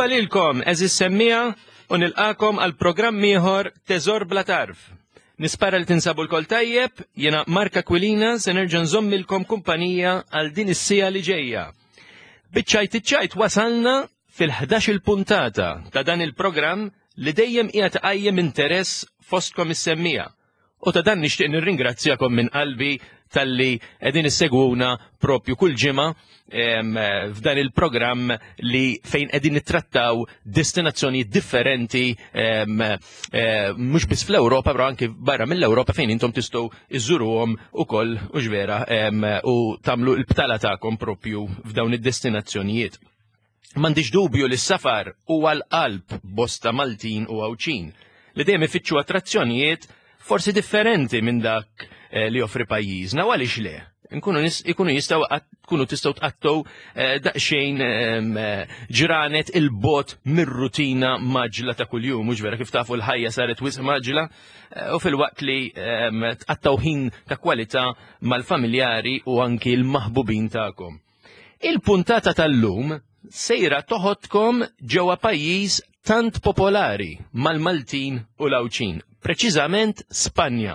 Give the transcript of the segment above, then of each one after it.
lilkom eżis semmija u nilqakom għal programm ieħor Teżor bla tarf. Nispara li tinsabu l-kol tajjeb, jiena Mark Aquilina se nerġa' nżommilkom kumpanija għal din is-sija li ġejja. Biċċajt wasalna fil-11 puntata ta' dan il-programm li dejjem qiegħed iqajjem interess fostkom is-semmija. U ta' dan nixtieq nirringrazzjakom minn qalbi talli qegħdin issegwuna propju kull ġimgħa f'dan il-programm li fejn qegħdin nittrattaw destinazzjoni differenti mhux biss fl-Ewropa, però anke barra mill-Ewropa fejn intom tistgħu iżuruhom ukoll u ġvera u tagħmlu l-btala tagħkom propju f'dawn id-destinazzjonijiet. M'għandix dubju li s-safar huwa l-qalb bosta Maltin u Għawċin li dejjem ifittxu attrazzjonijiet forsi differenti minn dak li joffri pajjiżna u għaliex le. Ikunu tistgħu tqattgħu daqsxejn ġranet il-bot mir-rutina maġla ta' kuljum, mhux vera kif tafu l-ħajja saret wisq maġla u fil-waqt li tqattaw ħin ta' kwalità mal-familjari u anki l-maħbubin tagħkom. Il-puntata tal-lum sejra toħodkom ġewwa pajjiż tant popolari mal-Maltin u l-Għawċin, preċiżament Spanja.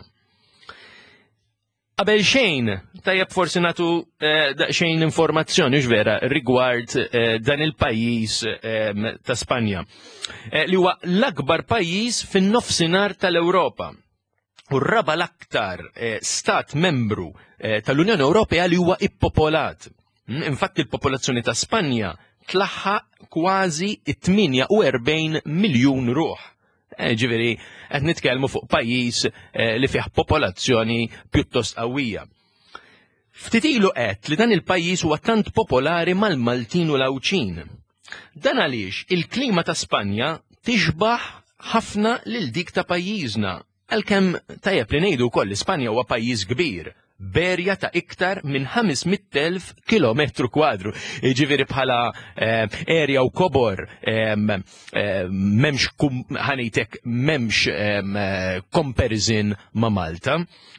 Qabel xejn, tajjeb forsi nagħtu daqsxejn informazzjoni vera rigward dan il-pajjiż ta' Spanja, li huwa l-akbar pajjiż fin-nofsinhar tal-Ewropa u r-raba l-aktar stat membru tal-Unjoni Ewropea li huwa ippopolat. Infatti il-popolazzjoni ta' Spanja tlaħħaq kważi 48 miljun ruħ. Ġifieri qed nitkellmu fuq pajjiż li fih popolazzjoni pjuttost qawwija. Ftit ilu qed li dan il-pajjiż huwa tant popolari mal-Maltin u l-Għawċin. Dan għaliex il-klima ta' Spanja tixbaħ ħafna lil dik ta' pajjiżna, għalkemm tajjeb li ngħidu wkoll li Spanja huwa pajjiż kbir, berja ta' iktar minn 500,000 kilometru kwadru. Ġifieri bħala erja u kobor m'hemmx comparison ma' Malta.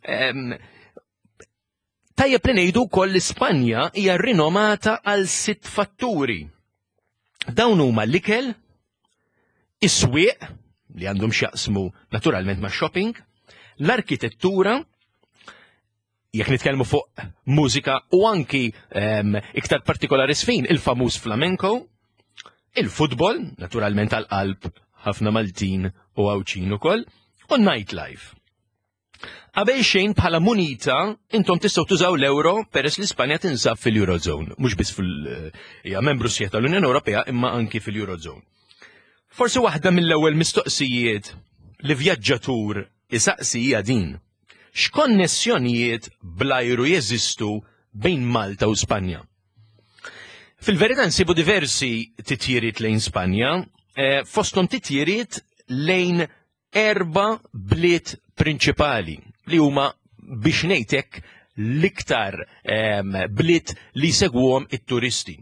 Tajjeb li ngħidu wkoll li Spanja hija rrinomata għal 6 fatturi. Dawn huma l-ikel, is-swieq li għandhom x'jaqsmu naturalment ma' shopping, l-arkitettura, jekk nitkellmu fuq mużika u anki iktar partikolari sfin il-famuż flamenco, il-futbol, naturalment għal-qalb ħafna Maltin u Għawċin ukoll, u nightlife. Qabel xejn bħala munita intom tistgħu tużaw l-euro peress li Spanja tinsab fil-Eurozone, mhux biss hija membru sieħ tal-Unjoni Ewropea imma anki fil-Eurozone. Forsi waħda mill-ewwel mistoqsijiet li vjaġġatur isaqsi hija din. X'konnessjonijiet bl-ajru jeżistu bejn Malta u Spanja? Fil-verità nsibu diversi titjiriet lejn Spanja, fosthom titjiriet lejn 4 bliet prinċipali li huma biex ngħidlek l-iktar bliet li segwuhom it-turisti.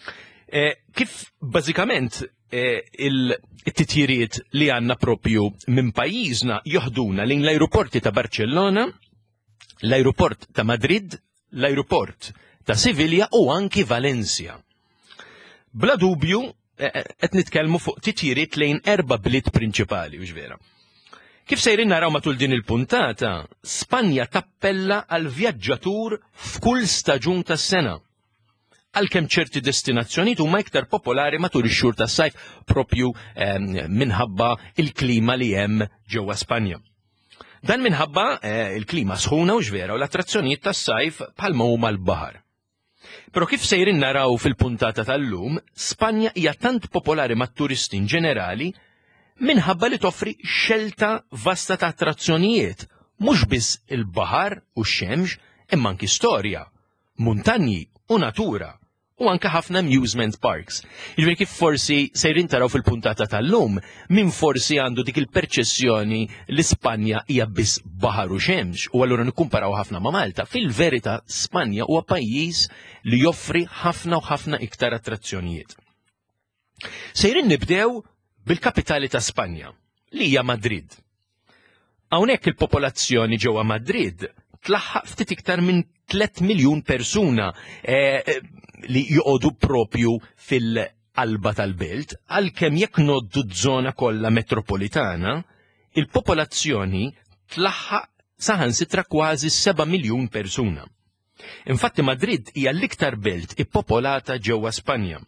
Kif bażikament il-titjiriet li għanna propju minn pajjiżna joħduna lejn l-ajruporti ta' Barcellona, l-ajruport ta' Madrid, l-ajruport ta' Sevilla u anki Valencia. Bla dubju qed nitkellmu fuq titjiriet lejn 4 bliet prinċipali, mhux vera. Kif sejrin naraw matul din il-puntata, Spanja tappella għal vjaġġatur f'kull staġun tas-sena. Għalkemm ċerti destinazzjonijiet huma iktar popolari matul ix-xhur tas-sajf propju minħabba il-klima li hemm ġewwa Spanja. Dan minħabba il-klima sħuna u ġvera u l-attrazzjonijiet tas-sajf bħalma huma l-baħar. Però kif sejrin naraw fil-puntata tal-lum, Spanja hija tant popolari mat-turisti in ġenerali minħabba li toffri xelta vasta ta' attrazzjonijiet, mhux biss il-baħar u x-xemx, imma anki storja, muntanji u natura, u anke ħafna amusement parks. Jiġifieri kif forsi sejrin taraw fil-puntata tal-lum, min forsi għandu dik il-perċessjoni li Spanja hija biss baħar u xemx, u allura nikkumparaw ħafna ma' Malta. Fil-verità Spanja huwa pajjiż li joffri ħafna u ħafna iktar attrazzjonijiet. Sejrin nibdew bil-kapitali ta' Spanja, li hija Madrid. Hawnhekk il-popolazzjoni ġewwa Madrid tlaħħaq ftit iktar minn 3 miljun persuna li joqogħdu propju fil-qalba tal-belt, għalkemm jekk noddu d-żona kollha metropolitana, il-popolazzjoni tlaħħaq saħansitra kważi 7 miljun persuna. Infatti Madrid hija l-iktar belt ippopolata ġewwa Spanja.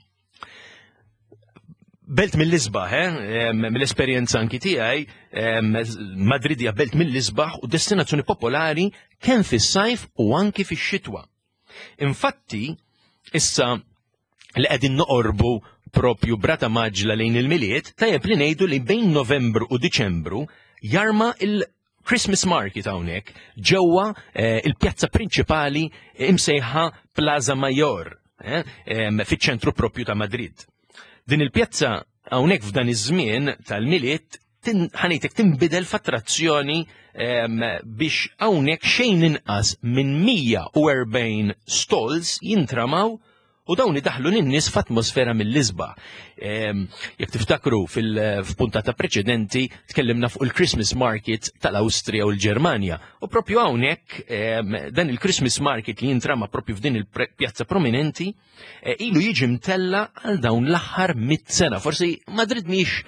Belt mill-isbaħ, mill-esperjenza anki tiegħi, Madrid hija belt mill-isbaħ u destinazzjoni popolari kemm fis-sajf u anki fix-xitwa. Infatti, issa li qegħdin noqorbu propju brata maġla lejn il-miliet, tajjeb li ngħidu li bejn Novembru u Diċembru jarma il-Christmas Market hawnhekk ġewwa il-pjazza prinċipali imsejħa Plaza Mayor fiċ-ċentru propju ta' Madrid. Din il-pjazza hawnhekk f'dan iż-żmien tal-miliet ħanejtek tinbidel f'attrazzjoni biex hawnhekk xejn inqas minn 140 stalls jintramaw u dawn idaħlu lin-nies f'atmosfera mill-isbaħ. Jekk tiftakru f'puntata preċedenti tkellimna fuq il-Christmas Market tal-Awstrija u l-Ġermanja. U propju hawnhekk dan il-Christmas Market li jintrama propju f'din il-pjazza prominenti ilu jiġi mtella għal dawn l-aħħar 100 sena. Forsi Madrid mhix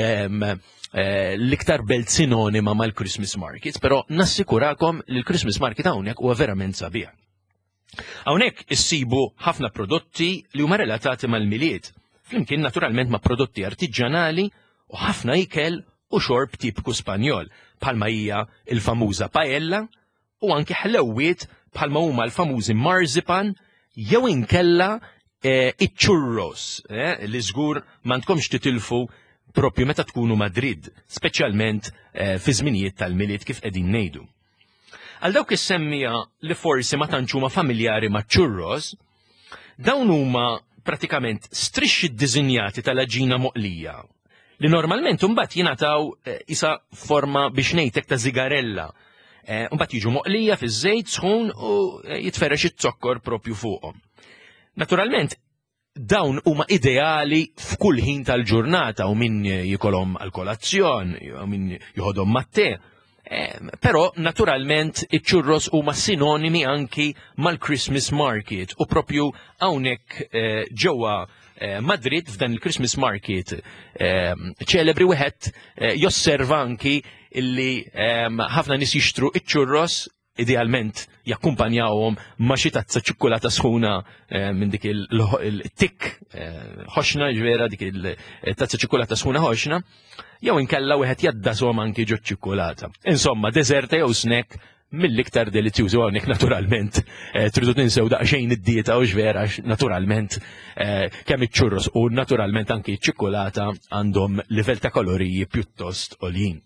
l-iktar belt sinonima mal-Christmas Markets, però nassikurakom li l-Christmas Market hawnhekk huwa verament sabiħ. Hawnhekk issibu ħafna prodotti li huma relatati mal-miliet, flimkien naturalment ma' prodotti artiġjanali u ħafna ikel u xorb tipiku Spanjol, bħalma hija il-famuża paella u anke ħlewwiet bħalma huma l-famużi marzipan jew inkella iċ-churros li żgur m'għandkomx titilfu propju meta tkunu Madrid, speċjalment fi żminijiet tal-miliet kif qegħdin ngħidu. Għal dawk is-semmija li forsi ma tantx huma familjari maċ-churros, dawn huma pratikament strixxi ddiżinjati tal-aġina moqlija li normalment imbagħad jingħataw isa forma biex ngħidlek ta' żigarella. Imbagħad jiġu moqlija fiż-żejt sħun u jitferrex it-zokkor propju fuqhom. Naturalment dawn huma ideali f'kull ħin tal-ġurnata u min jikolhom għal kolazzjon, u min jieħodhom mat-te. Però naturalment iċ-churros huma sinonimi anki mal-Christmas Market u propju hawnhekk ġewwa Madrid f'dan il-Christmas Market ċelebri wieħed josserva anki illi ħafna nies jixtru iċ-churros idealment jakkumpanjawhom ma' xi tazza ċikkulata sħuna minn dik il-tik ħoxna ġvera dik il-tazza ċikkulata sħuna ħoxna, jew inkella wieħed jaddashom anki ġo ċikkulata. Insomma, deserta jew snack mill-iktar delizzjużi hawnhekk naturalment tridu tinsew daqsxejn id-dieta u ġvera naturalment kemm iċ-churros u naturalment anki ċ-ċikkulata għandhom livell ta' kaloriji pjuttost għoljin.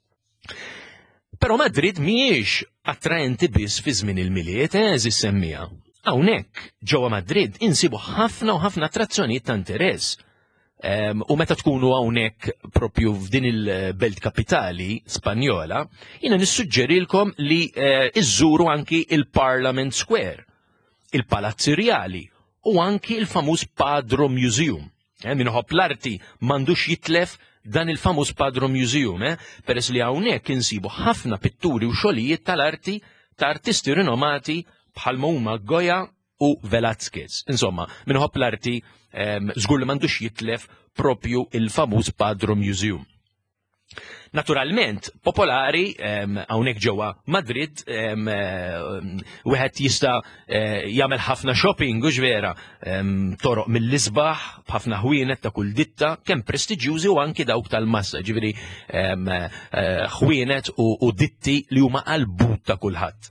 Però Madrid mhijiex attraenti biss fi żmien il-miliet, eżis semmija. Hawnhekk ġewwa Madrid insibu ħafna u ħafna attrazzjonijiet ta' interess. U meta tkunu hawnhekk propju f'din il-belt kapitali Spanjola, jiena nissuġġerilkom li iżżuru anki il-Parliament Square, il-Palazzi Reali u anki il-famuż Padro Museum. Minħobb l-arti m'għandux jitlef dan il-famuż Padro Museum, peress li hawnhekk insibu ħafna pitturi u xogħlijiet tal-arti ta' artisti rinomati bħalma huma Goya u Velázquez. Insomma, minħobb l-arti żgur li m'għandux jitlef propju il-famuż Padro Museum. Naturalment, popolari hawnhekk ġewwa Madrid wieħed jista' jagħmel ħafna shopping u ġvera toroq mill-isbaħ b'ħafna ħwienet ta' kull ditta kemm prestiġjużi u anki dawk tal-massa, ġifieri ħwienet u ditti li huma qalbut ta' kulħadd.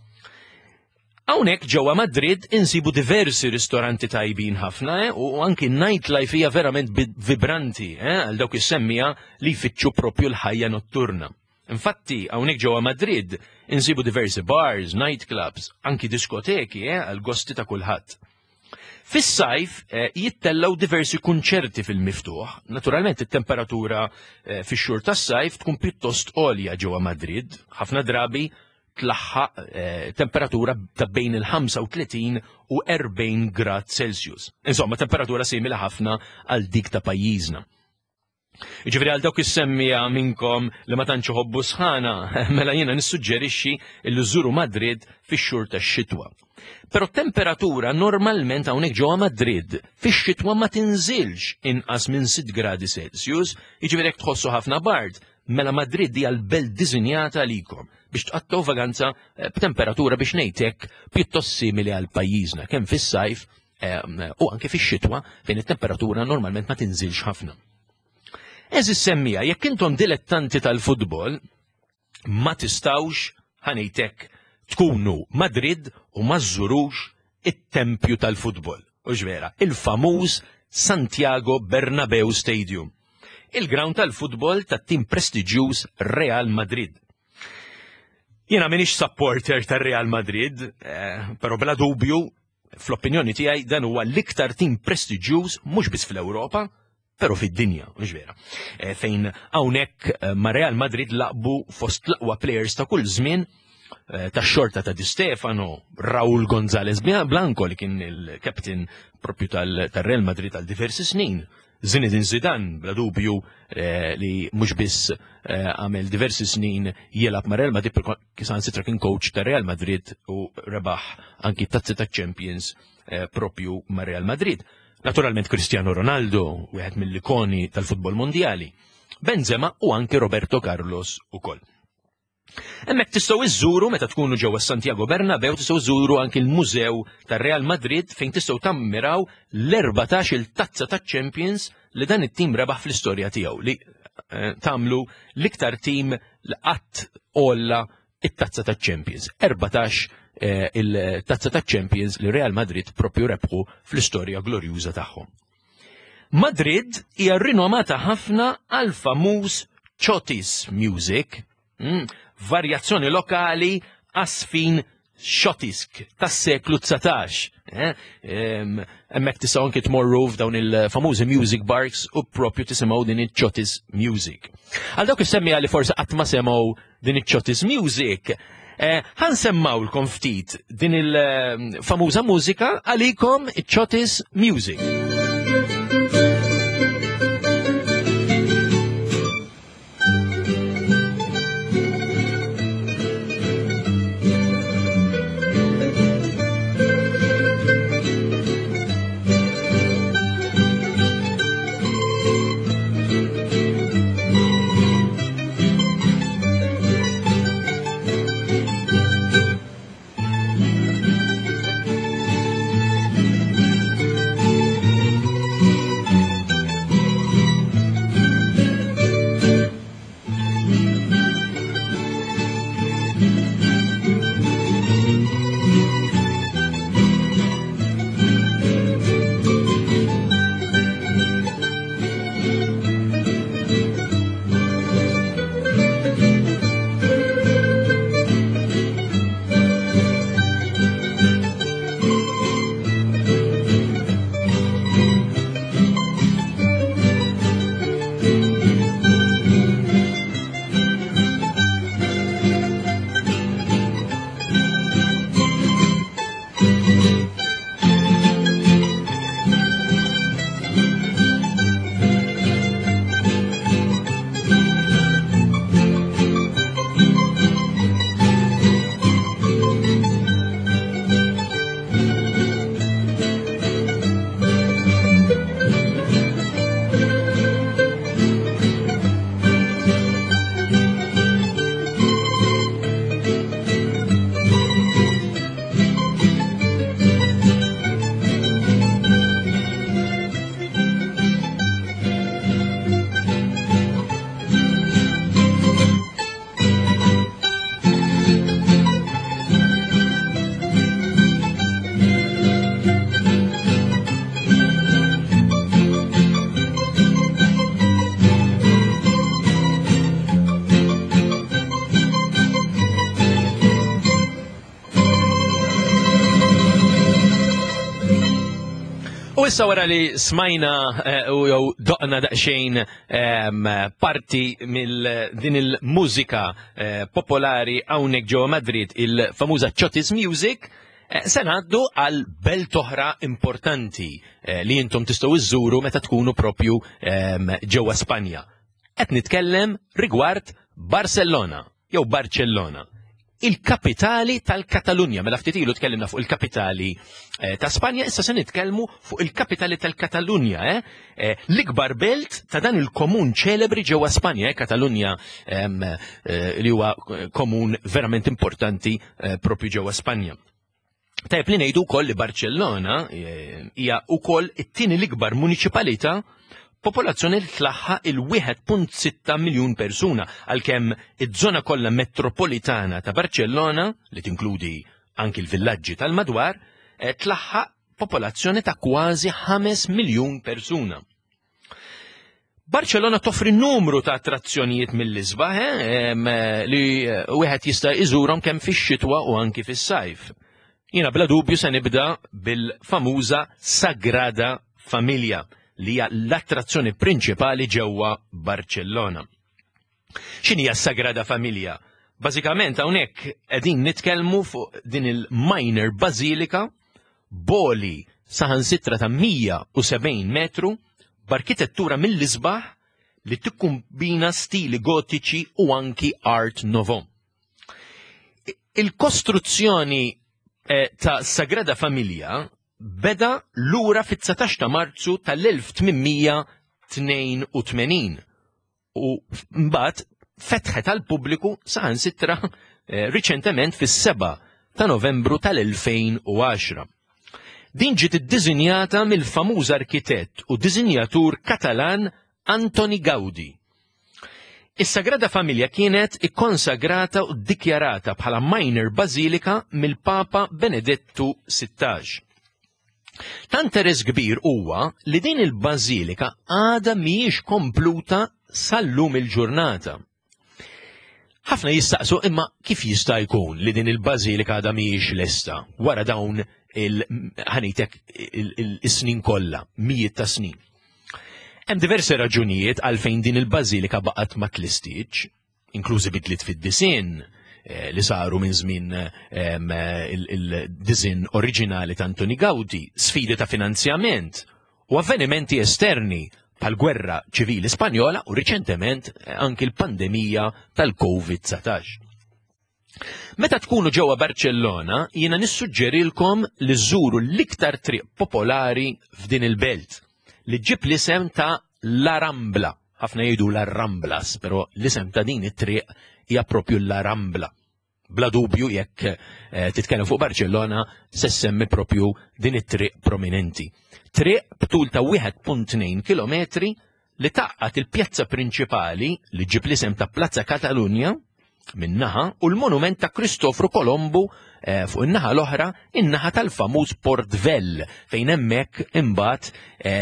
Hawnhekk ġewwa Madrid insibu diversi ristoranti tajbin ħafna u anki nightlife hija verament vibranti għal dawk is-semmija li jfittxu propju l-ħajja notturna. Infatti hawnhekk ġewwa Madrid insibu diversi bars, nightclubs, anki diskoteki għal gosti ta' kulħadd. Fis-sajf jittellaw diversi kunċerti fil-miftuħ. Naturalment it-temperatura fix-xhur tas-sajf tkun pjuttost għolja ġewwa Madrid, ħafna drabi tlaħħaq temperatura ta' bejn il-35 u 40 grad Celsius. Insomma, temperatura simili ħafna għal dik ta' pajjiżna. Ġifieri għal dawk is-semmija minnkom li ma tantx iħobbu sħana, mela jiena nissuġġerixxi li żuru Madrid fix-xhur tax-xitwa. Però temperatura normalment hawnhekk ġewwa Madrid fix-xitwa ma tinżilx inqas minn 6 gradi Celsius, jiġifieri jekk tħossu ħafna bard, mela Madrid hija l-belt diżinjata għalikom biex tqattaw vaganza b'temperatura biex ngħidlek pjuttost simili għal pajjiżna kemm fis-sajf u anke fix-xitwa fejn it-temperatura normalment ma tinżilx ħafna. Eżis semmija, jekk intom dilettanti tal-futbol, ma tistawx ħanejtek tkunu Madrid u ma żżurux it-tempju tal-futbol. U ġvera, il-famuż Santiago Bernabeu Stadium. Il-ground tal-futbol tat-tim prestiġjuż Real Madrid. Jiena m'iniex supporter tar-Real Madrid, però bla dubju, fl-opinjoni tiegħi dan huwa l-iktar tim prestiġjuż mhux biss fl-Ewropa, pero fid-dinja, mhux vera. Fejn hawnhekk ma' Real Madrid laqbu fost l-aqwa players ta' kull żmien tax-xorta ta' Di Stefano, Raúl González Blanco li kien il-kapten propju tal-Real Madrid għal diversi snin. Zinedine Zidane, bla dubju li mhux biss għamel diversi snin jelab ma' Real Madrid, kisan sitra kien coach ta' Real Madrid u rebaħ anki tazzi ta' Champions propju ma' Real Madrid. Naturalment Cristiano Ronaldo, wieħed mill-ikoni tal-futbol mondjali, Benzema u anke Roberto Carlos ukoll. Hemmhekk tistgħu iżżuru meta tkunu ġewwa Santiago Bernabeu tistgħu iżżuru anke l-Mużew tar-Real Madrid fejn tistgħu tammiraw l-14 il-tazza taċ-Champions li dan it-tim rebaħ fl-istorja tiegħu li tagħmlu l-iktar tim li qatt olla it-tazza taċ-Champions. 14 il-tazza taċ-Champions li Real Madrid propju rebħu fl-istorja glorjuża tagħhom. Madrid hija rrinomata ħafna għal famuż Chotis Music, varjazzjoni lokali għasfin xotisk tas-seklu 19. Hemmhekk tistgħu anke tmorru f'dawn il-famużi music bars u propju tisimgħu din il-Chotis Music. Għal dawk is-semmija li forsi qatt ma semgħu din il-Chotis Music, ħansemmawlkom ftit din il-famuża mużika għalikom il-Chotis Music. U issa wara li smajna u jew doqna daqsxejn parti mill din il-mużika popolari hawnhekk ġewwa Madrid, il-famuża Chotis Music, Se ngħaddu għal belt oħra importanti li intom tistgħu iżżuru meta tkunu propju ġewwa Spanja. Qed nitkellem rigward Barcellona jew Barcellona, il-kapitali tal-Katalunja. Mela ftit ilu tkellimna fuq il-kapitali ta' Spanja, issa se nitkellmu fuq il-kapitali tal-Katalunja, l-ikbar belt ta' dan il-komun ċelebri ġewwa Spanja, Katalunja li huwa komun verament importanti propju ġewwa Spanja. Tajb li ngħidu wkoll li Barcellona hija wkoll it-tieni l-ikbar muniċipalità popolazzjoni li tlaħħa il-1.6 miljun persuna, għalkemm iż-żona kollha metropolitana ta' Barcellona, li tinkludi anki l-villaġġi tal-madwar, tlaħħa popolazzjoni ta' kważi 5 miljun persuna. Barcellona toffri numru ta' attrazzjonijiet mill-isbaħ li wieħed jista' iżurhom kemm fix-xitwa u anki fis-sajf. Jiena bla dubju se nibda bil-famuża Sagrada Famiglia li hija l-attrazzjoni prinċipali ġewwa Barcellona. X'inhi hija s-Sagrada Famiglia? Bażikament hawnhekk qegħdin nitkellmu fuq din il-Minor Basilika, boli saħansitra ta' 170 metru, b'arkitettura mill-isbaħ li tikkumbina stili gotiċi u anki Art Nouveau. Il-kostruzzjoni ta' Sagrada Famiglia beda lura fit-19 ta' Marzu tal-1882 u mbagħad fetħet għal pubbliku saħansitra riċentement fis-7 ta' Novembru tal-2010. Din ġiet iddiżinjata mill-famuż arkitett u diżinjatur Katalan Antoni Gaudi. Is-Sagrada Famiglia kienet ikkonsagrata u ddikjarata bħala Minor Basilika mill-Papa Benedettu XVI. Ta' interess kbir huwa li din il-Bażilika għadha mhijiex kompluta sal-lum il-ġurnata. Ħafna jistaqsu imma kif jista' jkun li din il-Bażilika għadha mhijiex lesta wara dawn il-snin kollha, mijiet ta' snin. Hemm diversi raġunijiet għalfejn din il-Bażilika baqgħet ma tlistitx, inklużi bidliet fid-disinn li saru minn żmien il-disinn oriġinali ta' Antoni Gaudi, sfidi ta' finanzjament u avvenimenti esterni bħal-gwerra ċivili Spanjola u riċentement anki l-pandemija tal-COVID-19. Meta tkunu ġewwa Barcellona, jiena nissuġġerilkom li żżuru l-iktar triq popolari f'din il-belt li ġib l-isem ta' La Rambla. Ħafna jgħidu La Ramblas, però l-isem ta' din it-triq hija propju La Rambla. Bla dubju jekk titkellem fuq Barcellona se semmi propju din it-triq prominenti. Triq b'tul ta' 1.2 kilometri li taqqat il-pjazza prinċipali li ġib l-isem ta' Plaza Catalunya minnaħa u l-monument ta' Cristofru Colombo fuq in-naħa l-oħra, in-naħa tal-famuż Port Vell fejn hemmhekk imbagħad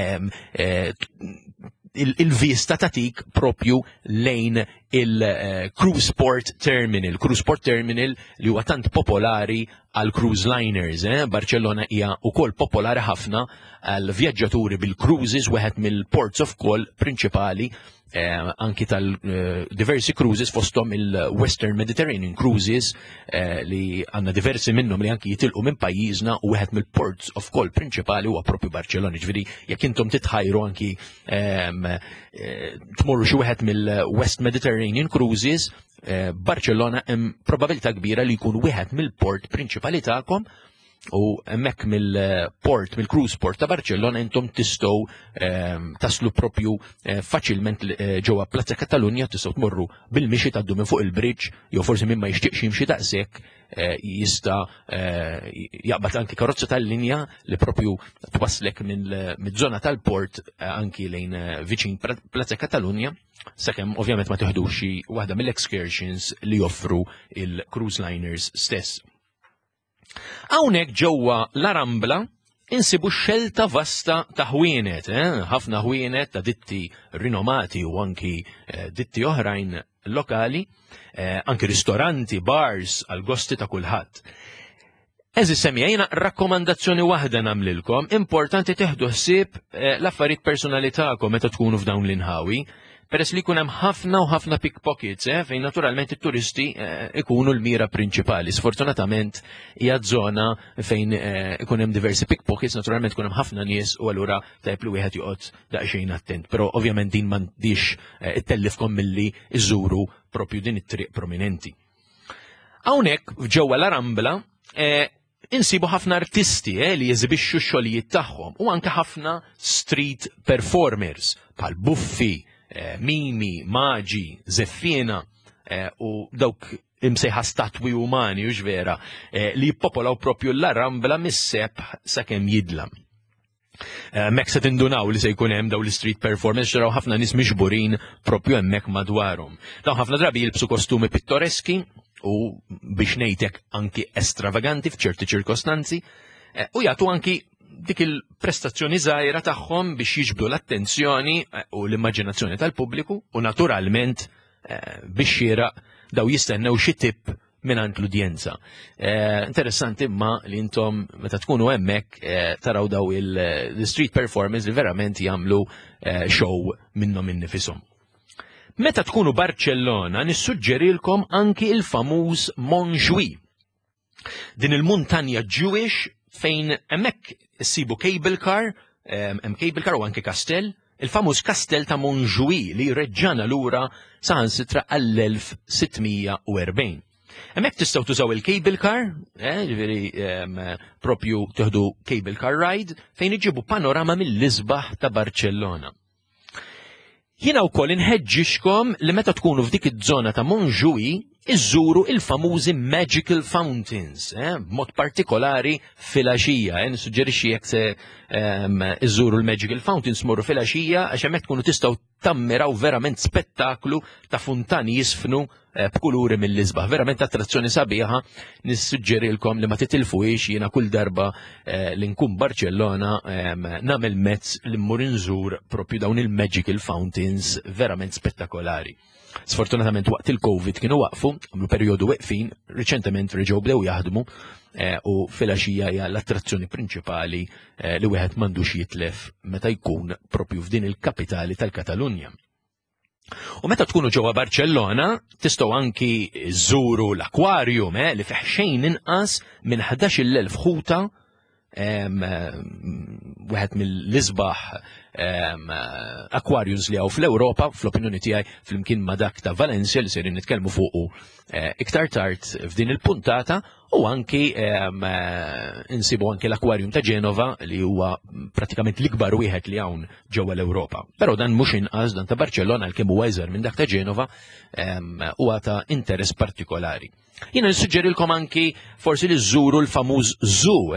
il-vista tatik propju lejn il-Cruise Port Terminal. Cruise Port Terminal li huwa tant popolari għal cruise liners. Barcellona hija wkoll popolari ħafna għal vjaġġaturi bil-cruises, wieħed mill-ports of call prinċipali anki tal-diversi cruises fostom il-Western Mediterranean cruises li għanna diversi minnhom li anki jitilqu minn pajjiżna u wieħed mill-ports of call prinċipali huwa propju Barcellona. Ġifieri jekk intom titħajru anki tmorru xi wieħed mill-West Mediterranean cruises, Barcellona hemm probabilità kbira li jkun wieħed mill-port prinċipali tagħkom u hemmhekk mill-cruise port ta' Barcellona intom tistgħu taslu propju faċilment ġewwa Plaza Catalunya, tistgħu tmorru bil-mixi tgħaddu minn fuq il-bridge, jew forsi min ma jixtieqx jimxi daqshekk jista' jaqbad anki karozza tal-linja li propju twasslek mid-żona tal-port anki lejn viċin Plaza Catalunya, sakemm ovvjament ma tieħdux xi waħda mill-excursions li joffru il-cruise liners stess. Hawnhekk ġewwa La Rambla insibu xelta vasta ta' ħwienet, ħafna ħwienet ta' ditti rinomati u anki ditti oħrajn lokali, anki ristoranti, bars għal gosti ta' kulħadd. Eżis semmijajna rakkomandazzjoni waħda nagħmlilkom, importanti teħdu ħsieb l-affarijiet personali tagħkom meta tkunu f'dawn l-inħawi. peress li jkun hemm ħafna u ħafna pickpockets, fejn naturalment it-turisti ikunu l-mira prinċipali. Sfortunatament hija żona fejn ikun hemm diversi pickpockets, naturalment ikun hemm ħafna nies u allura tajb li wieħed joqgħod daqsxejn attent. Però ovvjament din m'għandix ittellifkom milli iżuru propju din it-triq prominenti. Hawnhekk ġewwa l-Arambla insibu ħafna artisti li jeżibixxu x-xogħlijiet tagħhom u anke ħafna street performers bħal Buffi, Mimi, Maġi, Zeffina u dawk imsejħa statwi umani u vera li jippopolaw propju l-Arambla mis-seb sakemm jidlam. Mek se tindunaw li se jkun hemm daw l-street performers ġaraw ħafna nies mixburin propju hemmhekk madwarhom. Dawn ħafna drabi jilbsu kostumi pittoreski u biex ngħidlek anki estravaganti f'ċerti ċirkostanzi u jagħtu anki dik il-prestazzjoni żgħira tagħhom biex jiġbdu l-attenzjoni u l-immaġinazzjoni tal-pubbliku u naturalment biex xieraq daw jistennew xi tipp mingħand l-udjenza. Interessanti imma li intom meta tkunu hemmhekk taraw daw il-street performers li verament jagħmlu show minnhom innifishom. Meta tkunu Barcellona nissuġġerilkom anki il-famuż Montjuïc. Din il-muntanja Jewish fejn hemmhekk issibu cable car, hemm cable car u anke kastell, il-famuż kastell ta' Montjuïc li reġġana lura saħansitra għall-1640. Hemmhekk tistgħu tużaw il-cable car, propju tieħdu cable car ride fejn iġibu panorama mill-isbaħ ta' Barcellona. Jiena wkoll inħeġġixkom li meta tkunu f'dik iż-żona ta' Montjuïc iżżuru il-famużi Magical Fountains, b'mod partikolari filgħaxija. Nissuġġerixxi jekk se iżżuru l-Magical Fountains morru filgħaxija għax hemmhekk tkunu tistgħu tammiraw verament spettaklu ta' funtani jisfnu b'kuluri mill-isbaħ. Verament attrazzjoni sabiħa, nissuġġerilkom li ma titilfuhiex jiena kull darba li nkun Barcellona nagħmel mezz li mmur inżur propju dawn il-Magical Fountains verament spettakolari. Sfortunatament waqt il-Covid kienu waqfu, għamlu perjodu weqfin, riċentement reġgħu bdew jaħdmu u filgħaxija hija l-attrazzjoni prinċipali li wieħed m'għandux jitlef meta jkun propju f'din il-kapitali tal-Katalunja. U meta tkunu ġewwa Barcellona, tistgħu anki żżuru l-akwarium li fih xejn inqas minn 11,000 ħuta, wieħed mill-isbaħ aquariums li hawn fl-Ewropa, fl-opinjoni tiegħi flimkien ma' dak ta' Valencia li serin nitkellmu fuqu iktar tard f'din il-puntata, u anki insibu anki l-akwarium ta' Genova li huwa pratikament l-ikbar wieħed li hawn ġewwa l-Ewropa. Però dan mhux inqas dan ta' Barcellona għalkemm huwa iżgħar minn dak ta' Genova huwa ta' interess partikolari. Jiena nissuġġerilkom anki forsi li żżuru l-famuż zoo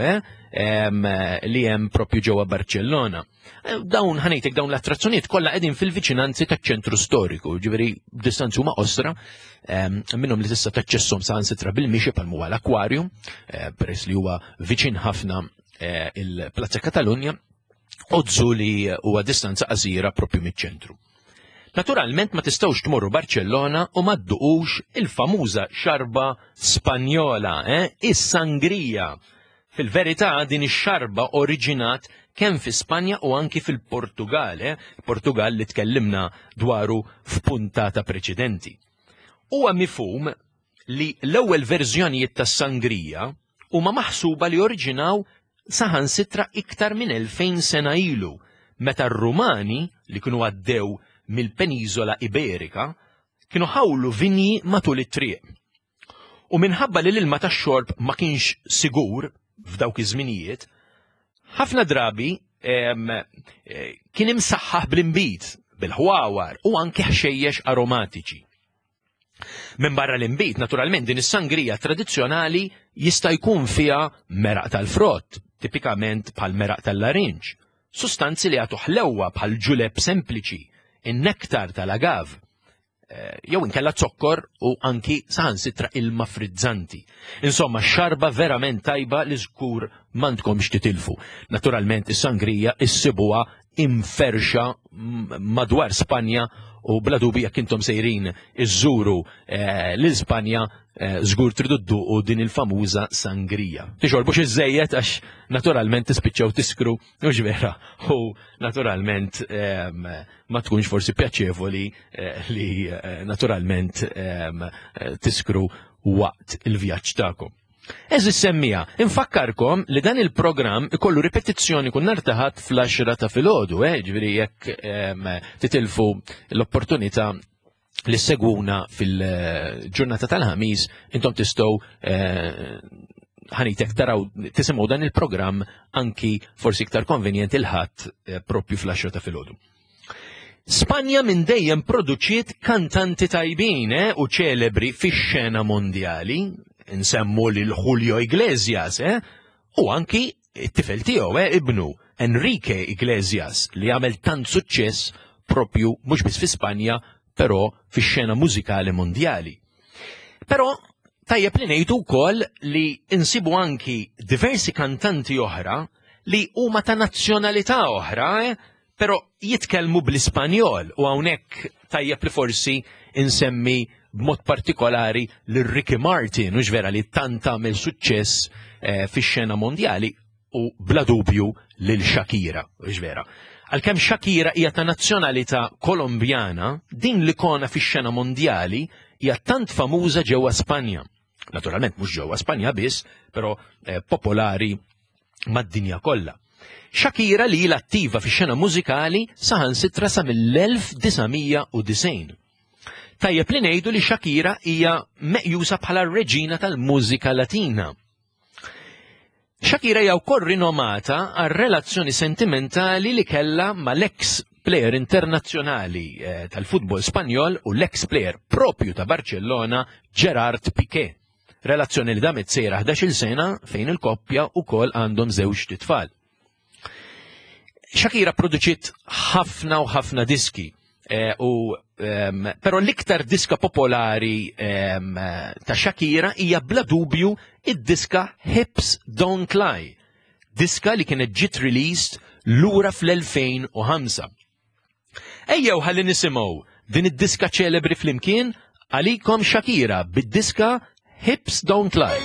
li hemm propju ġewwa Barcellona. Dawn ħanejtek dawn l-attrazzjonijiet kollha qegħdin fil-viċinanzi taċ-ċentru storiku, ġifieri distanzi huma qosra, minnhom li tista' taċċesshom saħansitra bil-mixi bħal huwa l-akwarium, peress li huwa viċin ħafna il-Plazza Katalunja, u żu li huwa distanza qasira propju miċ-ċentru. Naturalment ma tistgħux tmorru Barcellona u ma dduqux il-famuża xarba Spanjola, is-sangria. Fil-verità din ix-xarba oriġinat kemm fi Spanja u anki fil-Portugal, Portugal li tkellimna dwaru f'puntata preċedenti. Huwa mifhum li l-ewwel verżjonijiet tas-sangrija huma maħsuba li oriġinaw saħansitra iktar minn 2000 sena ilu, meta r-Rumani li kienu għaddew mill-Peniżola Iberika kienu ħawlu vinji matul it-triq. U minħabba li l-ilma tax-xorb ma kienx sigur f'dawk iż-żminijiet, ħafna drabi kien imsaħħaħ bl-imbit, bil-ħwawar u anke ħxejjex aromatiċi. Minn barra l-imbit, naturalment din is-sangrija tradizzjonali jista' jkun fiha meraq tal-frott, tipikament bħal meraq tal-larinġ, sustanzi li għatu ħlewwa bħal ġuleb sempliċi, in-nektar tal-agav, jew inkella zokkor u anki saħansitra ilma frizzanti. Insomma, xarba verament tajba li żgur m'għandkomx titilfu. Naturalment is-sangrija issibuha imferxa madwar Spanja u bla dubi jekk intom sejrin iżżuru l-Ispanja żgur tridu dduqu din il-famuża sangrija. Tixorbux iżejjed għax naturalment tispiċċaw tiskru mhux vera u naturalment ma tkunx forsi pjaċevoli li naturalment tiskru waqt il-vjaġġ tagħkom. Eżis semmija, infakkarkom li dan il-programm ikollu ripetizzjoni kun nartaħat fl-10 ta' filgħodu, ġifieri jekk titilfu l-opportunità li segwuna fil-ġurnata tal-ħamis, intom tistgħu ħanitek taraw tisimgħu dan il-programm anki forsi iktar konvenjenti il-ħadd propju fl-10 ta' filgħodu. Spanja minn dejjem produċiet kantanti tajbin u ċelebri fix-xena mondjali, nsemmu lil Julio Iglesias, u anki it-tifel tiegħu ibnu Enrique Iglesias li għamel tant suċċess propju mhux biss fi Spanja, però fix-xena mużikali mondjali. Però tajjeb li ngħidu wkoll li insibu anki diversi kantanti oħra li huma ta' nazzjonalità oħra, però jitkellmu bl-Ispanjol u hawnhekk tajjeb li forsi insemmi b'mod partikolari l-Ricky Martin, ux vera li tant tagħmel suċċess fix-xena mondjali u bla dubju lil Shakira, ux vera. Għalkemm Shakira hija ta' nazzjonalità Kolombjana, din l-ikona fix-xena mondjali hija tant famuża ġewwa Spanja. Naturalment mhux ġewwa Spanja biss, però popolari mad-dinja kollha. Shakira li hija attiva fix-xena mużikali saħansitra sa mill-1990. Tajjeb li ngħidu li Shakira hija meqjusa bħala r-reġina tal-mużika latina. Shakira hija wkoll rinomata għar relazzjoni sentimentali li kellha mal-ex plejer internazzjonali tal-futbol Spanjol u l-ex plejer propju ta' Barcellona Gerard Piqué. Relazzjoni li damet sejra 11-il sena fejn il-koppja wkoll għandhom żewġ titfal. Shakira produċiet ħafna u ħafna diski. Però l-iktar diska popolari ta' Shakira hija bla dubju id-diska Hips Don't Lie, diska li kienet ġiet released lura fl-2005. Ejjew ħalli nisimgħu din id-diska ċelebri flimkien għalikom Shakira bid-diska Hips Don't Lie.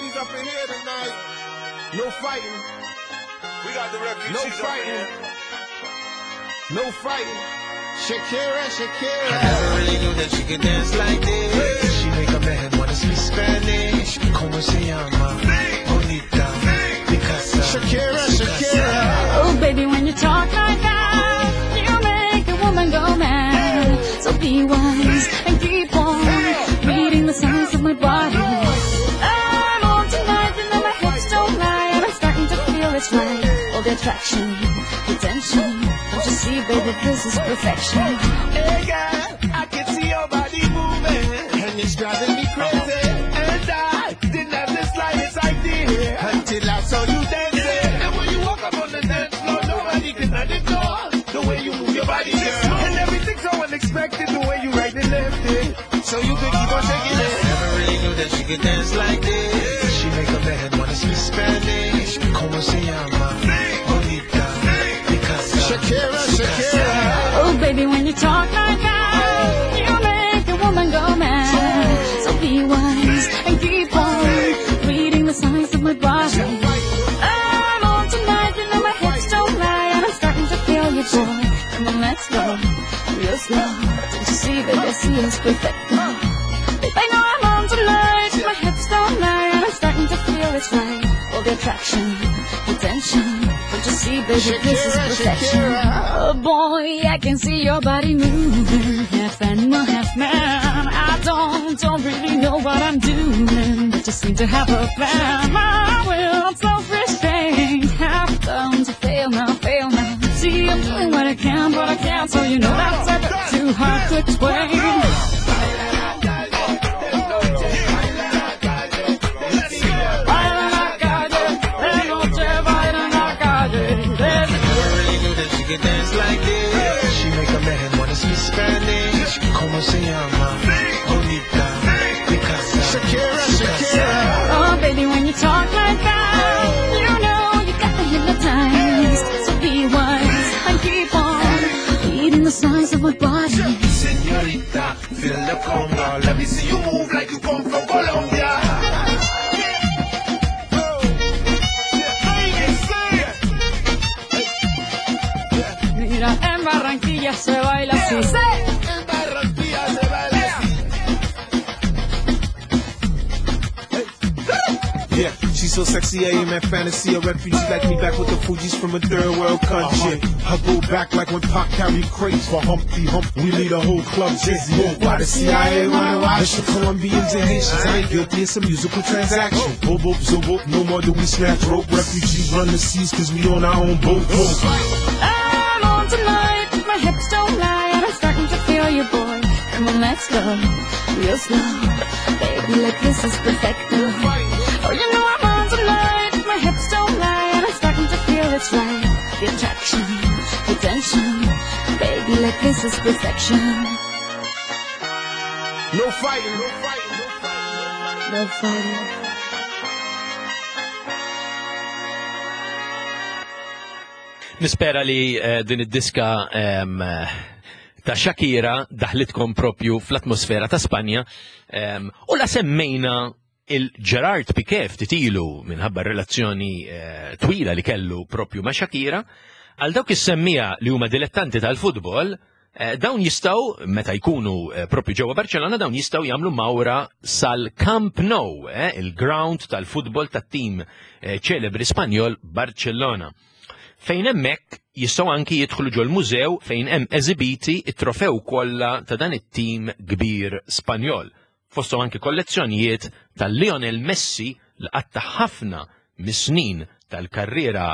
No fighting. We got the refugees. No fighting. No fighting. Shakira, Shakira. I never really knew that she could dance like this. She make a man wanna speak Spanish. Como se llama? Bonita. Picasa. Shakira, Shakira. Oh, baby, when you talk like that, you make a woman go mad. So be wise and keep on reading the signs of my body. I'm on tonight, and then my hips don't lie, and I'm starting to feel it's right. All the attraction, the tension. Don't you see, baby, this is perfection. Hey girl, I can see your body moving, and it's driving me crazy. And I didn't have the slightest idea until I saw you dancing. And when you walk up on the dance floor, nobody can ignore the way you move your body, girl. And everything's so unexpected, the way you right and left it, so you could keep on shaking it. Never really knew that she could dance like this. She make a man wanna speak Spanish. Como se llama? Bonita. Shakira, Shakira. Oh, baby, when you talk like that, you make a woman go mad. So be wise and keep on reading the signs of my body. I'm on tonight, you know my hips don't lie, and I'm starting to feel you, boy. Come on, let's go, real slow. Don't you see, baby, I see it's perfect. Babe, I know I'm on tonight, my hips don't lie, and I'm starting to feel it's right. All the attraction, the tension. Don't you see, baby, this is perfection. Oh boy, I can see your body moving, half animal, half man. I don't really know what I'm doing, but just seem to have a plan. My will, I'm self-restrained, half done to fail now, fail now. See, I'm doing what I can, but I can't, so you know that's a bit too hard to explain. Dance like this. She make a man wanna speak Spanish. Como se llama? Bonita. Picasa. Shakira, Shakira. Oh, baby, when you talk like that, you know you got me hypnotized. So be wise and keep on my body. Señorita, feel the conga. Let me see you move like you come from Colombia. Mira, en Barranquilla se baila así. En Barranquilla se baila así. Yeah, she's so sexy, I am at fantasy. A refugee like me back with the Fugees from a third world country. I go back like when Pac carried crates for Humpty Hump. We lead a whole club dizzy. Why the CIA wanna watch the Colombians and Haitians? I ain't guilty, it's a musical transaction. Boop, boop, zo, boop, no more do we snatch rope. Refugees run the seas cause we on our own boat. I'm on tonight, my hips don't lie, and I'm starting to feel you, boy. Come on, let's go, real slow. Baby, like this is perfecto. Oh, you know I'm on tonight, my hips don't lie, and I'm starting to feel it's right. The attraction, the tension, baby, like this is perfection. No fighting, no fighting, no fighting. No fighting. Nispera li din id-diska ta' Shakira daħlitkom propju fl-atmosfera ta' Spanja u la semmejna il-Gerard Piqué titilu minħabba relazzjoni twila li kellu propju ma' Shakira għal dawk is-semmija li huma dilettanti tal-futbol dawn jistaw meta jkunu propju ġewwa Barcellona dawn jistaw jagħmlu mawra sal-Camp Nou, il-ground tal-futbol tat-tim ċelebri Spanjol Barcellona. Fejn hemmhekk jistgħu anki jidħlu ġol mużew fejn hemm eżibiti t-trofew kollha ta' dan it-tim kbir Spanjol. Fosthom anki kollezzjonijiet tal-Lionel Messi li qatta ħafna mis-snin tal-karriera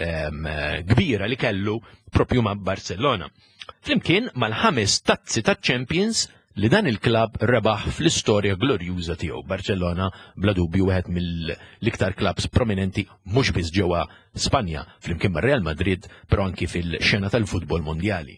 kbira li kellu propju ma' Barcellona. Flimkien mal-5 tazzi taċ-Champions li dan il-klab rebaħ fl-istorja glorjuża tiegħu. Barcellona bla dubju wieħed mill-iktar klabs prominenti mhux biss ġewwa Spanja flimkien mar-Real Madrid, però anki fil-xena tal-futbol mondjali.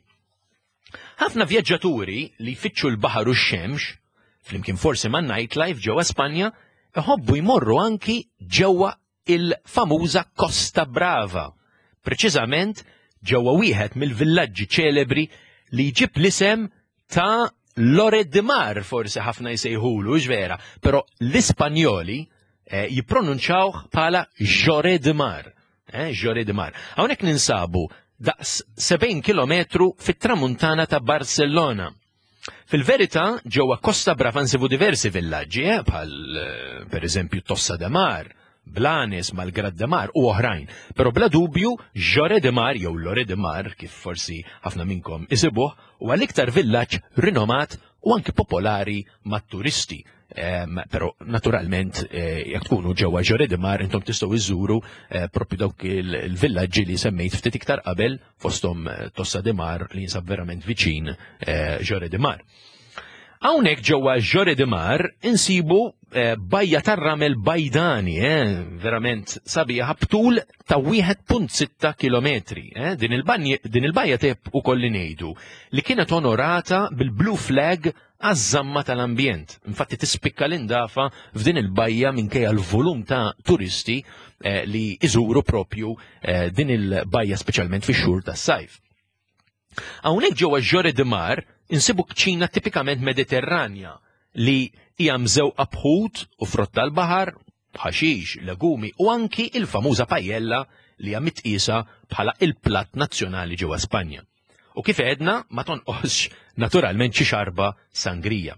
Ħafna vjaġġaturi li jfittxu l-baħar u x-xemx, flimkien forsi man nightlife ġewwa Spanja, iħobbu jmorru anki ġewwa il-famuża Costa Brava. Preċiżament ġewwa wieħed mill-villaġġi ċelebri li jġib l-isem ta' Lloret de Mar, forsi ħafna jsejħulu, ġvera, però l-Ispanjoli jippronunċawh bħala Lloret de Mar. Lloret de Mar. Hawnhekk ninsabu daqs 70 kilometru fit-tramuntana ta' Barcellona. Fil-verità ġewwa Costa Brava nsibu diversi villaġġi, bħal pereżempju Tossa de Mar, Blanes, Malgrat de Mar u oħrajn. Però bla dubju Lloret de Mar jew Lloret de Mar, kif forsi ħafna minnkom isibuh, huwa l-iktar villaġġ rinomat u anki popolari mat-turisti. Però naturalment jekk tkunu ġewwa Lloret de Mar intom tistgħu iżuru propju dawk il-villaġġi li semmejt ftit iktar qabel fosthom Tossa de Mar li jinsab verament viċin Lloret de Mar. Hawnhekk ġewwa Lloret de Mar insibu bajja tar-ramel bajdani, verament sabiħa btul ta' 1.6 kilometri. Din il-bajja teb ukoll ngħidu li kienet onorata bil-Blue Flag għaż-żamma tal-ambjent. Infatti tispikka l-indafa f'din il-bajja minkejja l-volum ta' turisti li iżuru propju din il-bajja speċjalment fix-xhur tas-sajf. Hawnhekk ġewwa Lloret de Mar insibu kċina tipikament mediterranja li hija mżewqa bħut u frott tal-baħar, ħaxix, legumi u anki il-famuża pajella li hija mitqisa bħala il-platt nazzjonali ġewwa Spanja. U kif għedna ma tonqosx naturalment xi xarba sangrija.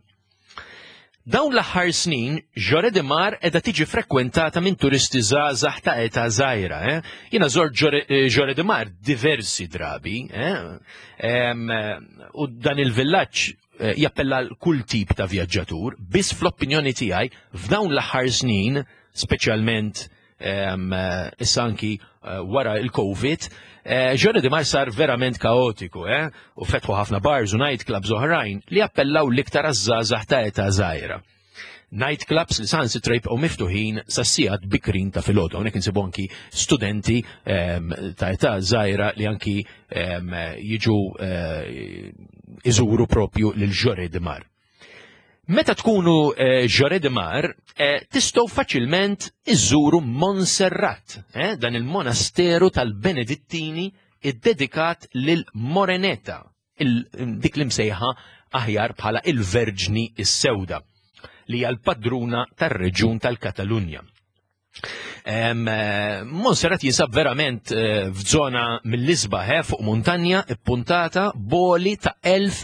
Dawn l-aħħar snin Lloret de Mar qiegħda tiġi frekwentata minn turisti żgħażagħ ta' età żgħira. Jiena żort Lloret de Mar diversi drabi u dan il-villaġġ jappella kull tip ta' vjaġġatur, biss fl-opinjoni tiegħi f'dawn l-aħħar snin, speċjalment issa anki wara il-Covid, Lloret de Mar sar verament kaotiku, u fetħu ħafna bars u nightclubs oħrajn li appellaw l-iktar għaż-żgħażagħ ta' età żgħira. Nightclubs li sansitra jibqgħu miftuħin sas-sigħat bikrin ta' filgħodu. Hawnhekk insibu anki studenti ta' età żgħira li anki jiġu iżuru propju lil Lloret de Mar. Meta tkunu Lloret de Mar, tistgħu faċilment iżuru Montserrat, dan il-monasteru tal-Benedittini iddedikat lil Moreneta, dik li msejħa aħjar bħala il-Verġni is-Sewda li hija l-padruna tar-reġjun tal-Katalunja. Montserrat jinsab verament f'żona mill-isbaħ fuq muntanja ippuntata boli ta'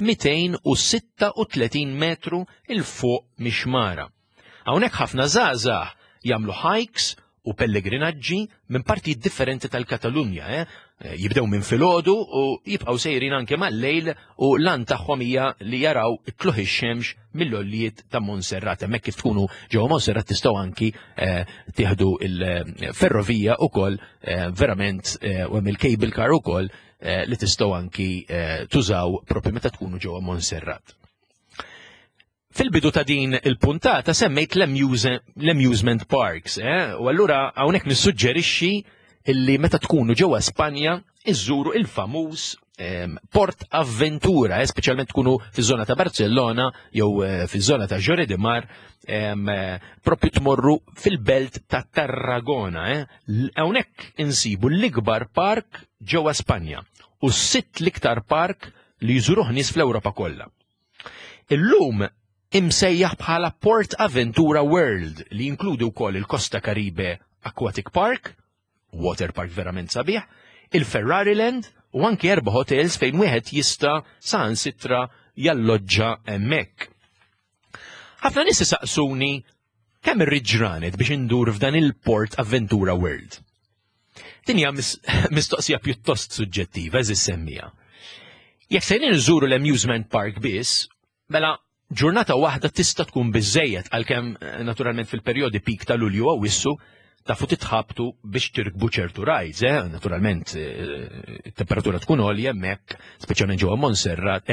1236 metru il fuq mixmara. Hawnhekk ħafna żgħażagħ jagħmlu hikes u pellegrinaġġi minn partijiet differenti tal-Katalunja. Jibdew minn filgħodu u jibqgħu sejrin anke mal-lejl u lan tagħhom hija li jaraw tluħ ix-xemx mill-għollijiet ta' Montserrat. Hemmhekk kif tkunu ġewwa Montserrat tistgħu anki tieħdu il-ferrovija wkoll verament u hemm il-cable car ukoll li tistgħu anki tużaw proprju meta tkunu ġewwa Montserrat. Fil-bidu ta' din il-puntata semmejt l-amusement parks, u allura hawnhekk nissuġġerixxi illi meta tkunu ġewwa Spanja iżżuru il-famuż Port Aventura, speċjalment tkunu fiż-żona ta' Barcellona jew fiż-żona ta' Lloret de Mar, proprju tmorru fil-belt ta' Tarragona. Hawnhekk insibu l-ikbar park ġewwa Spanja u s-sitt l-iktar park li jżuruh nies fl-Ewropa kollha. Illum imsejjaħ bħala Port Aventura World li jinkludi wkoll il-Costa Caribe Aquatic Park, water park verament sabiħ, il-Ferrariland u anki 4 hotels fejn wieħed jista' saħansitra jalloġġa hemmhekk. Ħafna nies isaqsuni kemm irrid ġranet biex indur f'dan il-Port Aventura World. Din hija mistoqsija pjuttost suġġettiva eżis semmija. Jekk sejrin iżuru l-amusement park biss, mela ġurnata waħda tista' tkun biżżejjed għalkemm naturalment fil-perjodi peak ta' Lulju u Awwissu tafu titħabtu biex tirkbu ċertu rides, naturalment it-temperatura tkun għolja hemmhekk, speċjalment ġewwa Montserrat,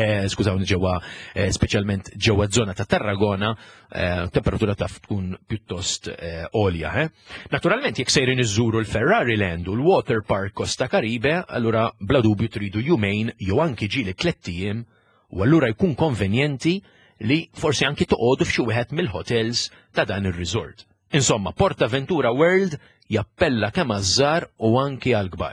speċjalment ġewwa żona ta' Tarragona, temperatura taf tkun pjuttost għolja. Naturalment jekk sejrin iżżuru l-Ferrariland u l-Water Park Costa Caribe, allura bla dubju tridu jumejn jew anki ġieli 3 ijiem u allura jkun konvenjenti li forsi anki toqgħodu f'xi wieħed mill-hotels ta' dan ir-resort. Insomma, Port Aventura World jappella kemm għaż-żgħar u anki għall-kbar.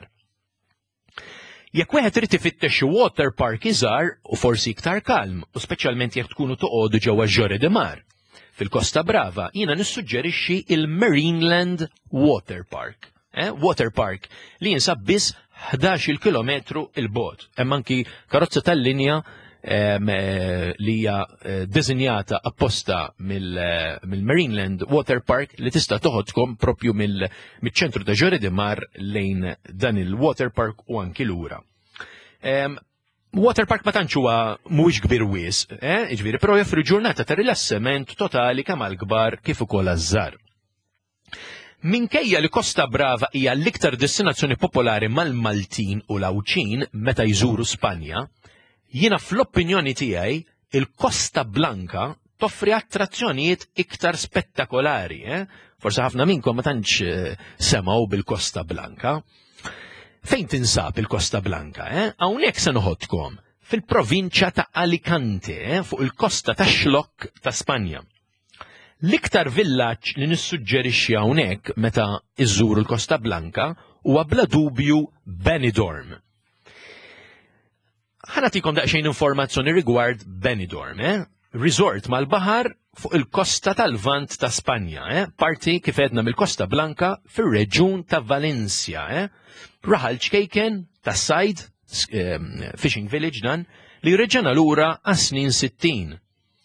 Jekk wieħed irid ifittex xi water park iżgħar u forsi iktar kalm, u speċjalment jekk tkunu toqgħodu ġewwa Lloret de Mar. Fil-Costa Brava jiena nissuġġerixxi il-Marineland Water Park. Water Park li jinsab biss 11 kilometru il-bogħod. Hemm anki karozza tal-linja li hija diżinjata apposta mill-Marineland Water Park li tista' toħodkom propju mill-ċentru ta' Lloret de Mar lejn dan il-water park u anki lura. Water park ma tantx huwa mhuwiex kbir wis, jiġifieri però joffri ġurnata ta' rilassament totali kemm għall-kbar kif ukoll għaż-żgħar. Minkejja li Costa Brava hija l-iktar destinazzjoni popolari mal-Maltin u l-Awċin meta jżuru Spanja, jiena fl-opinjoni tiegħi il-Costa Blanca toffri attrazzjonijiet iktar spettakolari. Forsi ħafna minnkom ma tantx semgħu bil-Costa Blanca. Fejn tinsab il-Costa Blanca? Hawnhekk se noħodkom fil-provinċja ta' Alicante, fuq il-kosta tax-xlokk ta' Spanja. L-iktar villaġġ li nissuġġerixxi hawnhekk meta iżżuru l-Costa Blanca huwa bla dubju Benidorm. Ħanatikom daqsxejn informazzjoni rigward Benidorm, resort mal-baħar fuq il-kosta tal-Vant ta' Spanja, parti kif edna mill-Costa Blanca fir-reġjun ta' Valencia, raħal ċkejken ta' sajd, fishing village dan, li reġena lura għas-snin 60.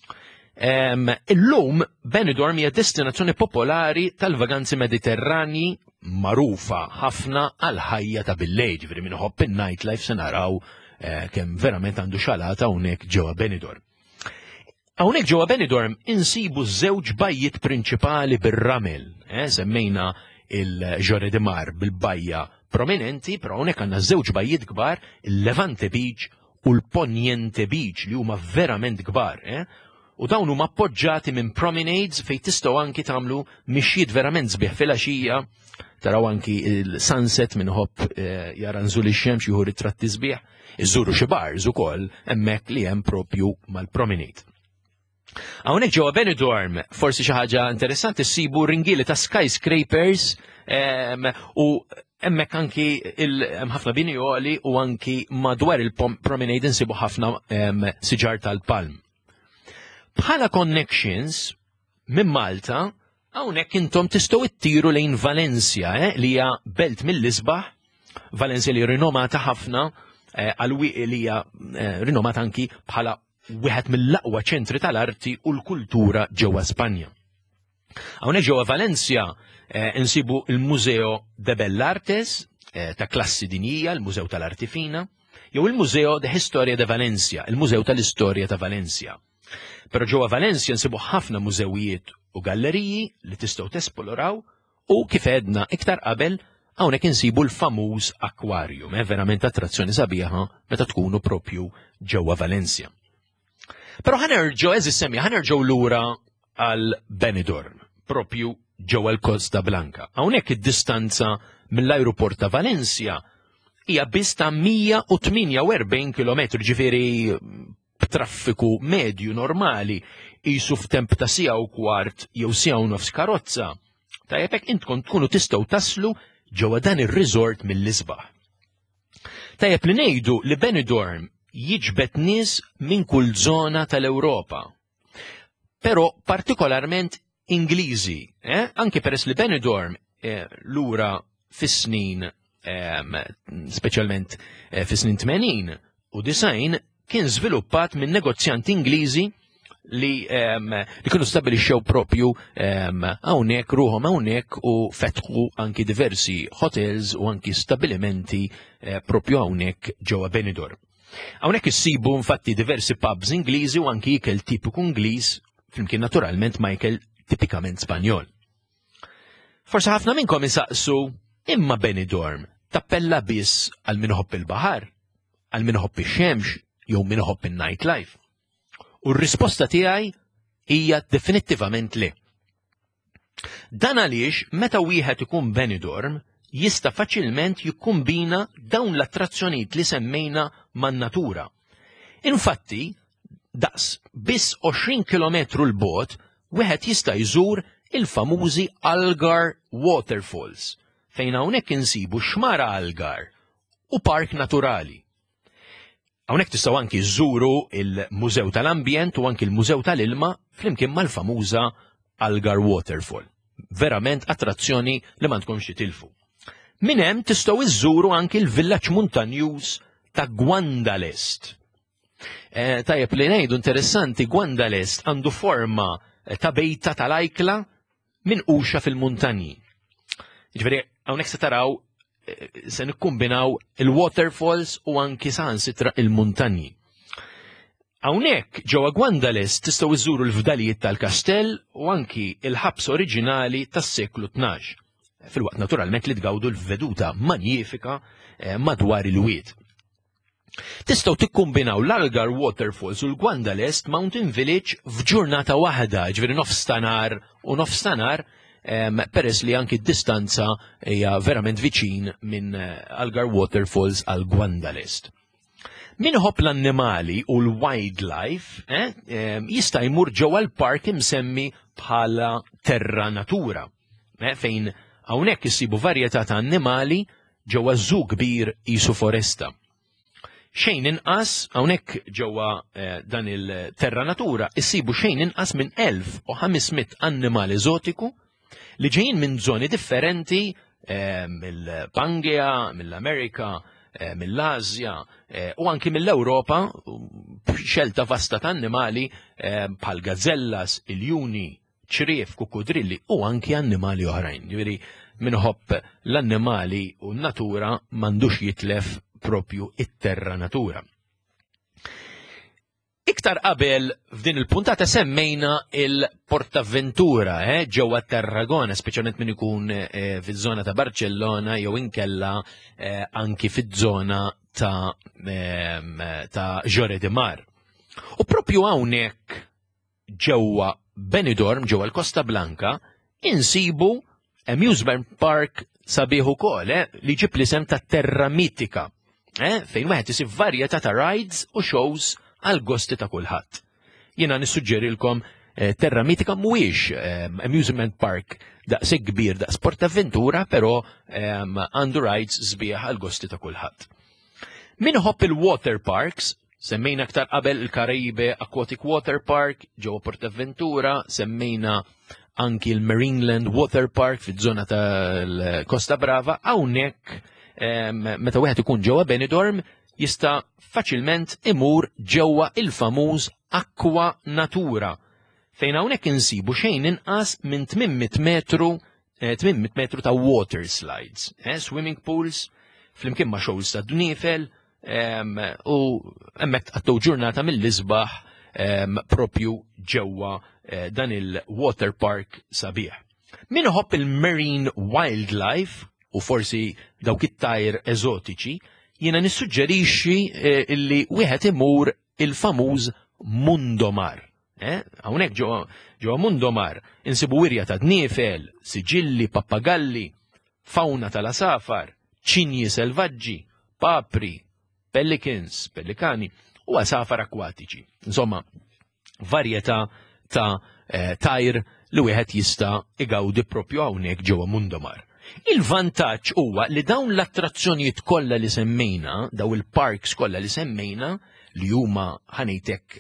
Illum Benidorm hija destinazzjoni popolari tal-vaganzi mediterrani magħrufa ħafna għal ħajja ta' billejl, ġifieri min iħobb in-nightlife se naraw kemm verament għandu xalata hawnhekk ġewwa Benidorm. Hawnhekk ġewwa Benidorm insibu żewġ bajjiet prinċipali bir-ramel, semmejna il-Lloret de Mar bil-bajja prominenti, però hawnhekk għandna żewġ bajjiet kbar, il-Levante Beach u l-Poniente Beach li huma verament kbar. U dawn huma appoġġjati minn promenades fejn tistgħu anki tagħmlu mixjiet verament sbieħ filgħaxija, taraw anki il-sunset minn ħobb jara nżul ix-xemx jieħu ritratti sbieħ, iżżuru xi bars ukoll hemmhekk li hemm propju mal-promenade. Hawnhekk ġewwa Benidorm forsi xi ħaġa interessanti ssibu ringieli ta' skyscrapers u hemmhekk anki hemm ħafna bini għoli u anki madwar il-promenade insibu ħafna siġar tal-palm. Bħala connections minn Malta hawnhekk intom tistgħu ittiru lejn Valencia li hija belt mill-isbaħ, Valencia li rinomata ħafna għal-wieq li hija rinomata anki bħala wieħed mill-aqwa ċentri tal-arti u l-kultura ġewwa Spanja. Hawnhekk ġewwa Valencia insibu il-Museo de Bellartes ta' klassi dinjija, il-Mużew tal-Arti Fina, jew il-Museo de Historia de Valencia, il-Mużew tal-Istorja ta' Valencia. Però ġewwa Valencia nsibu ħafna mużewijiet u galleriji li tistgħu tesploraw u kif għedna iktar qabel hawnhekk insibu l-famuż akwarium, verament attrazzjoni sabiħa meta tkunu propju ġewwa Valencia. Però ħanerġgħu lura għal Benidorm, propju ġewwa l-Costa Blanca. Hawnhekk id-distanza mill-ajruport ta' Valencia hija biss ta' 148 km, ġifieri b'traffiku medju normali qisu f'temp ta' siegħa u kwart jew siegħa u nofs karozza. Tajjeb hekk intkom tkunu tistgħu taslu ġewwa dan ir-resort mill-isbaħ. Tajjeb li ngħidu li Benidorm jiġbed nies minn kull żona tal-Ewropa, però partikolarment Ingliżi, anke peress li Benidorm lura fis-snin speċjalment fis-snin 80 u 90 kien żviluppat minn negozjanti Ingliżi li kienu stabilixxew propju hawnhekk ruhom hawnhekk u fetħu anki diversi hotels u anki stabilimenti propju hawnhekk ġewwa Benidorm. Hawnhekk issibu infatti diversi pubs Ingliżi u anki ikel tipiku Ingliż flimkien naturalment ma' ikel tipikament Spanjol. Forsi ħafna minnkom isaqsu imma Benidorm tappella biss għal min iħobb il-baħar, għal min iħobb ix-xemx jew min iħobb in-nightlife. U r-risposta tiegħi hija definittivament le. Dan għaliex meta wieħed ikun Benidorm jista' faċilment jikkumbina dawn l-attrazzjonijiet li semmejna man-natura. Infatti, daqs biss 20 km l-bogħod wieħed jista' jżur il-famużi Algar Waterfalls, fejn hawnhekk insibu xmara Algar u park naturali. Hawnhekk tistgħu anki żżuru il-Mużew tal-Ambjent u anki l-Mużew tal-Ilma flimkien mal-famuża Algar Waterfall. Verament attrazzjoni li ma tkunx titilfu. Minn hemm tistgħu iżżuru anki l-villaġġ muntanjuż ta' Guandalest. Tajjeb li ngħidu interessanti, Guandalest għandu forma ta' bejta tal-ajkla minn quxa fil-muntanji. Ġifieri hawnhekk se taraw se nikkumbinaw il-waterfalls u anki saħansitra il-muntanji. Hawnhekk ġewwa Guandalest tistgħu iżżuru l-fdalijiet tal-kastell u anki il-ħabs oriġinali tas-seklu 12. Filwaqt naturalment li tgawdu l-veduta magnifika madwar il-wied. Tistgħu tikkumbinaw l-Algar Waterfalls u l-Guandalest Mountain Village f'ġurnata waħda, ġifieri nofstanar u nofstanar, peress li anki d-distanza hija verament viċin minn Algar Waterfalls għal Guandalest. Min iħobb l-annimali u l-wildlife jista' jmur ġewwa l-park imsemmi bħala Terra Natura, fejn hawnhekk issibu varjetà ta' annimali ġewwa żu kbir qisu foresta. Xejn inqas hawnhekk ġewwa dan il-Terra Natura issibu xejn inqas minn 1500 annimal eżotiku li ġejjin minn żoni differenti mill-Pangea, mill-Amerika, mill-Asja u anki mill-Ewropa, xelta vasta ta' annimali bħal gazzellas, iljuni, ċrief, kukkudrilli u anki annimali oħrajn. Ġifieri min iħobb l-annimali u n-natura m'għandux jitlef propju it-Terra Natura. Iktar qabel f'din il-puntata semmejna il-Portaventura ġewwa Tarragona, speċjalment min ikun fiż-żona ta' Barcellona jew inkella anki fiż-żona ta' Lloret de Mar. U propju hawnhekk ġewwa Benidorm, ġewwa l-Costa Blanca, insibu amusement park sabiħ ukoll li ġib l-isem ta' Terra Mitika, fejn wieħed isib varjetà ta' rides u shows għal gosti ta' kulħadd. jiena nissuġġerilkom Terra Mitika mhuwiex amusement park daqshekk kbir daqs Port Avventura, però għandu rides sbieħ għal gosti ta' kulħadd. Min iħobb il-water parks, semmejna aktar qabel il-Karaibe Aquatic Water Park ġewwa Port Avventura, semmejna anki il-Marineland Water Park fiż-żona tal-Costa Brava, hawnhekk meta wieħed ikun ġewwa Benidorm jista' faċilment imur ġewwa il-famuż Aqua Natura, fejn hawnhekk insibu xejn inqas minn 800 metru ta' water slides, swimming pools, flimkien ma' shows ta' dniefel, u hemmhekk għattu ġurnata mill-isbaħ propju ġewwa dan il-water park sabiħ. Min iħobb il-marine wildlife u forsi dawk it-tajr eżotiċi, jiena nissuġġerixxi illi wieħed imur il-famuż Mundomar. Hawnhekk ġewwa Mundomar insibu wirja ta' dniefel, siġilli, pappagalli, fawna tal-asafar, ċinji selvaġġi, papri, pelikani u asafar akwatiċi. Insomma, varjetà ta' tajr li wieħed jista' igawdi propju hawnhekk ġewwa Mundomar. Il-vantaġġ huwa li dawn l-attrazzjonijiet kollha li semmejna, daw il-parks kollha li semmejna, li huma ħanejtek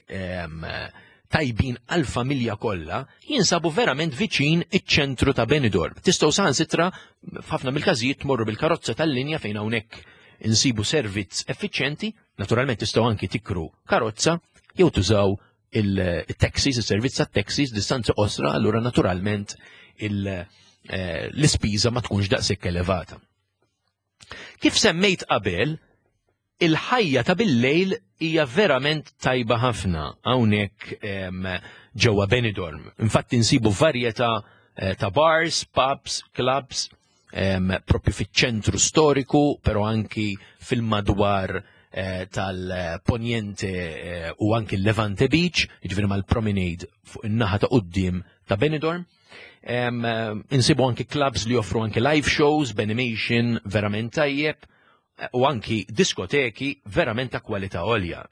tajbin għall-familja kollha, jinsabu verament viċin iċ-ċentru ta' Benidorm. Tistgħu saħansitra f'ħafna mill-każijiet tmorru bil-karozza tal-linja fejn hawnhekk insibu servizz effiċjenti, naturalment tistgħu anki tikru karozza jew tużaw il-taxis, il-servizz tat-taxis distanza qosra, allura naturalment l-ispiża ma tkunx daqshekk elevata. Kif semmejt qabel, il-ħajja ta' bil-lejl hija verament tajba ħafna hawnhekk ġewwa Benidorm. Infatti insibu varjetà ta' bars, pubs, clubs, propju fiċ-ċentru storiku, però anki fil-madwar tal-Ponjente u anki l-Levante Beach, jiġifieri mal-promenade fuq in-naħa ta' quddiem ta' Benidorm. Insibu anki clubs li joffru anki live shows, b'animation verament tajjeb, u anki diskoteki verament ta' kwalità għolja.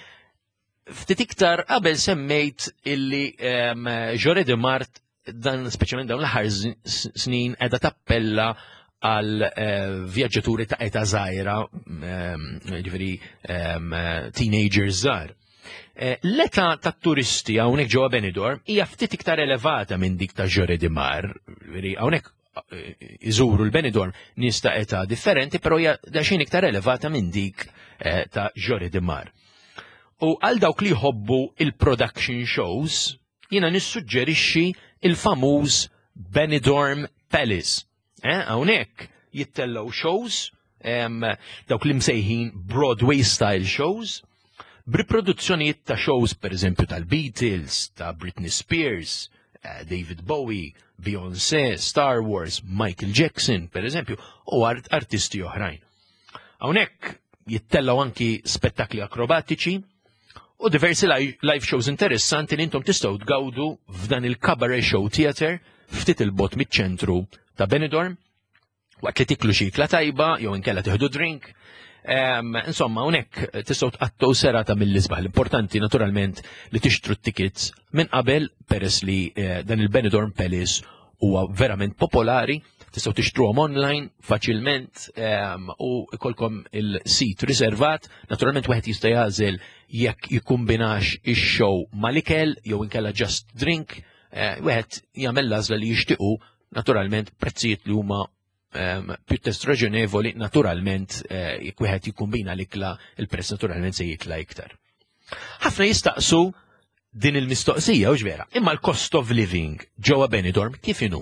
Ftit iktar qabel semmejt illi Lloret de Mar dan speċjalment dawn l-aħħar snin qiegħda tappella għal vjaġġaturi ta' età żgħira, jiġifieri teenagers żgħar. L-età tat-turisti hawnhekk ġewwa Benidorm hija ftit iktar elevata minn dik ta' Lloret de Mar. Hawnhekk iżuru l-Benidorm nies ta' età differenti, però hija daxxejn iktar elevata minn dik ta' Lloret de Mar. U għal dawk li jħobbu il-production shows, jiena nissuġġerixxi il-famuż Benidorm Palace. Hawnhekk jittellaw shows, dawk li msejħin Broadway style shows, b'riproduzzjonijiet ta' shows pereżempju tal-Beatles, ta' Britney Spears, David Bowie, Beyoncé, Star Wars, Michael Jackson, pereżempju, u artisti oħrajn. Hawnhekk jittellaw anki spettakli akrobatiċi u diversi live shows interessanti li intom tistgħu tgawdu f'dan il-Cabaret Show Theatre ftit il-bot miċ-ċentru ta' Benidorm, waqt li tiklu xi ikla tajba jew inkella tieħdu drink. Insomma, hawnhekk tistgħu tqattgħu serata mill-isbaħ. L-importanti naturalment li tixtru t-tickets minn qabel peress li dan il-Benidorm Palace huwa verament popolari, tistgħu tixtruhom online faċilment u ikolkom il-sit riservat. Naturalment wieħed jista' jagħżel jekk jikkumbinax ix-show mal-ikel jew inkella just drink, wieħed jagħmel l-għażla li jixtiequ, naturalment prezzijiet li huma pjuttost raġonevoli, naturalment jekk wieħed jikkumbina l-ikla, il-prezz naturalment se jitla iktar. Ħafna jistaqsu din il-mistoqsija u ġvera, imma l-cost of living ġewwa Benidorm kif inhu?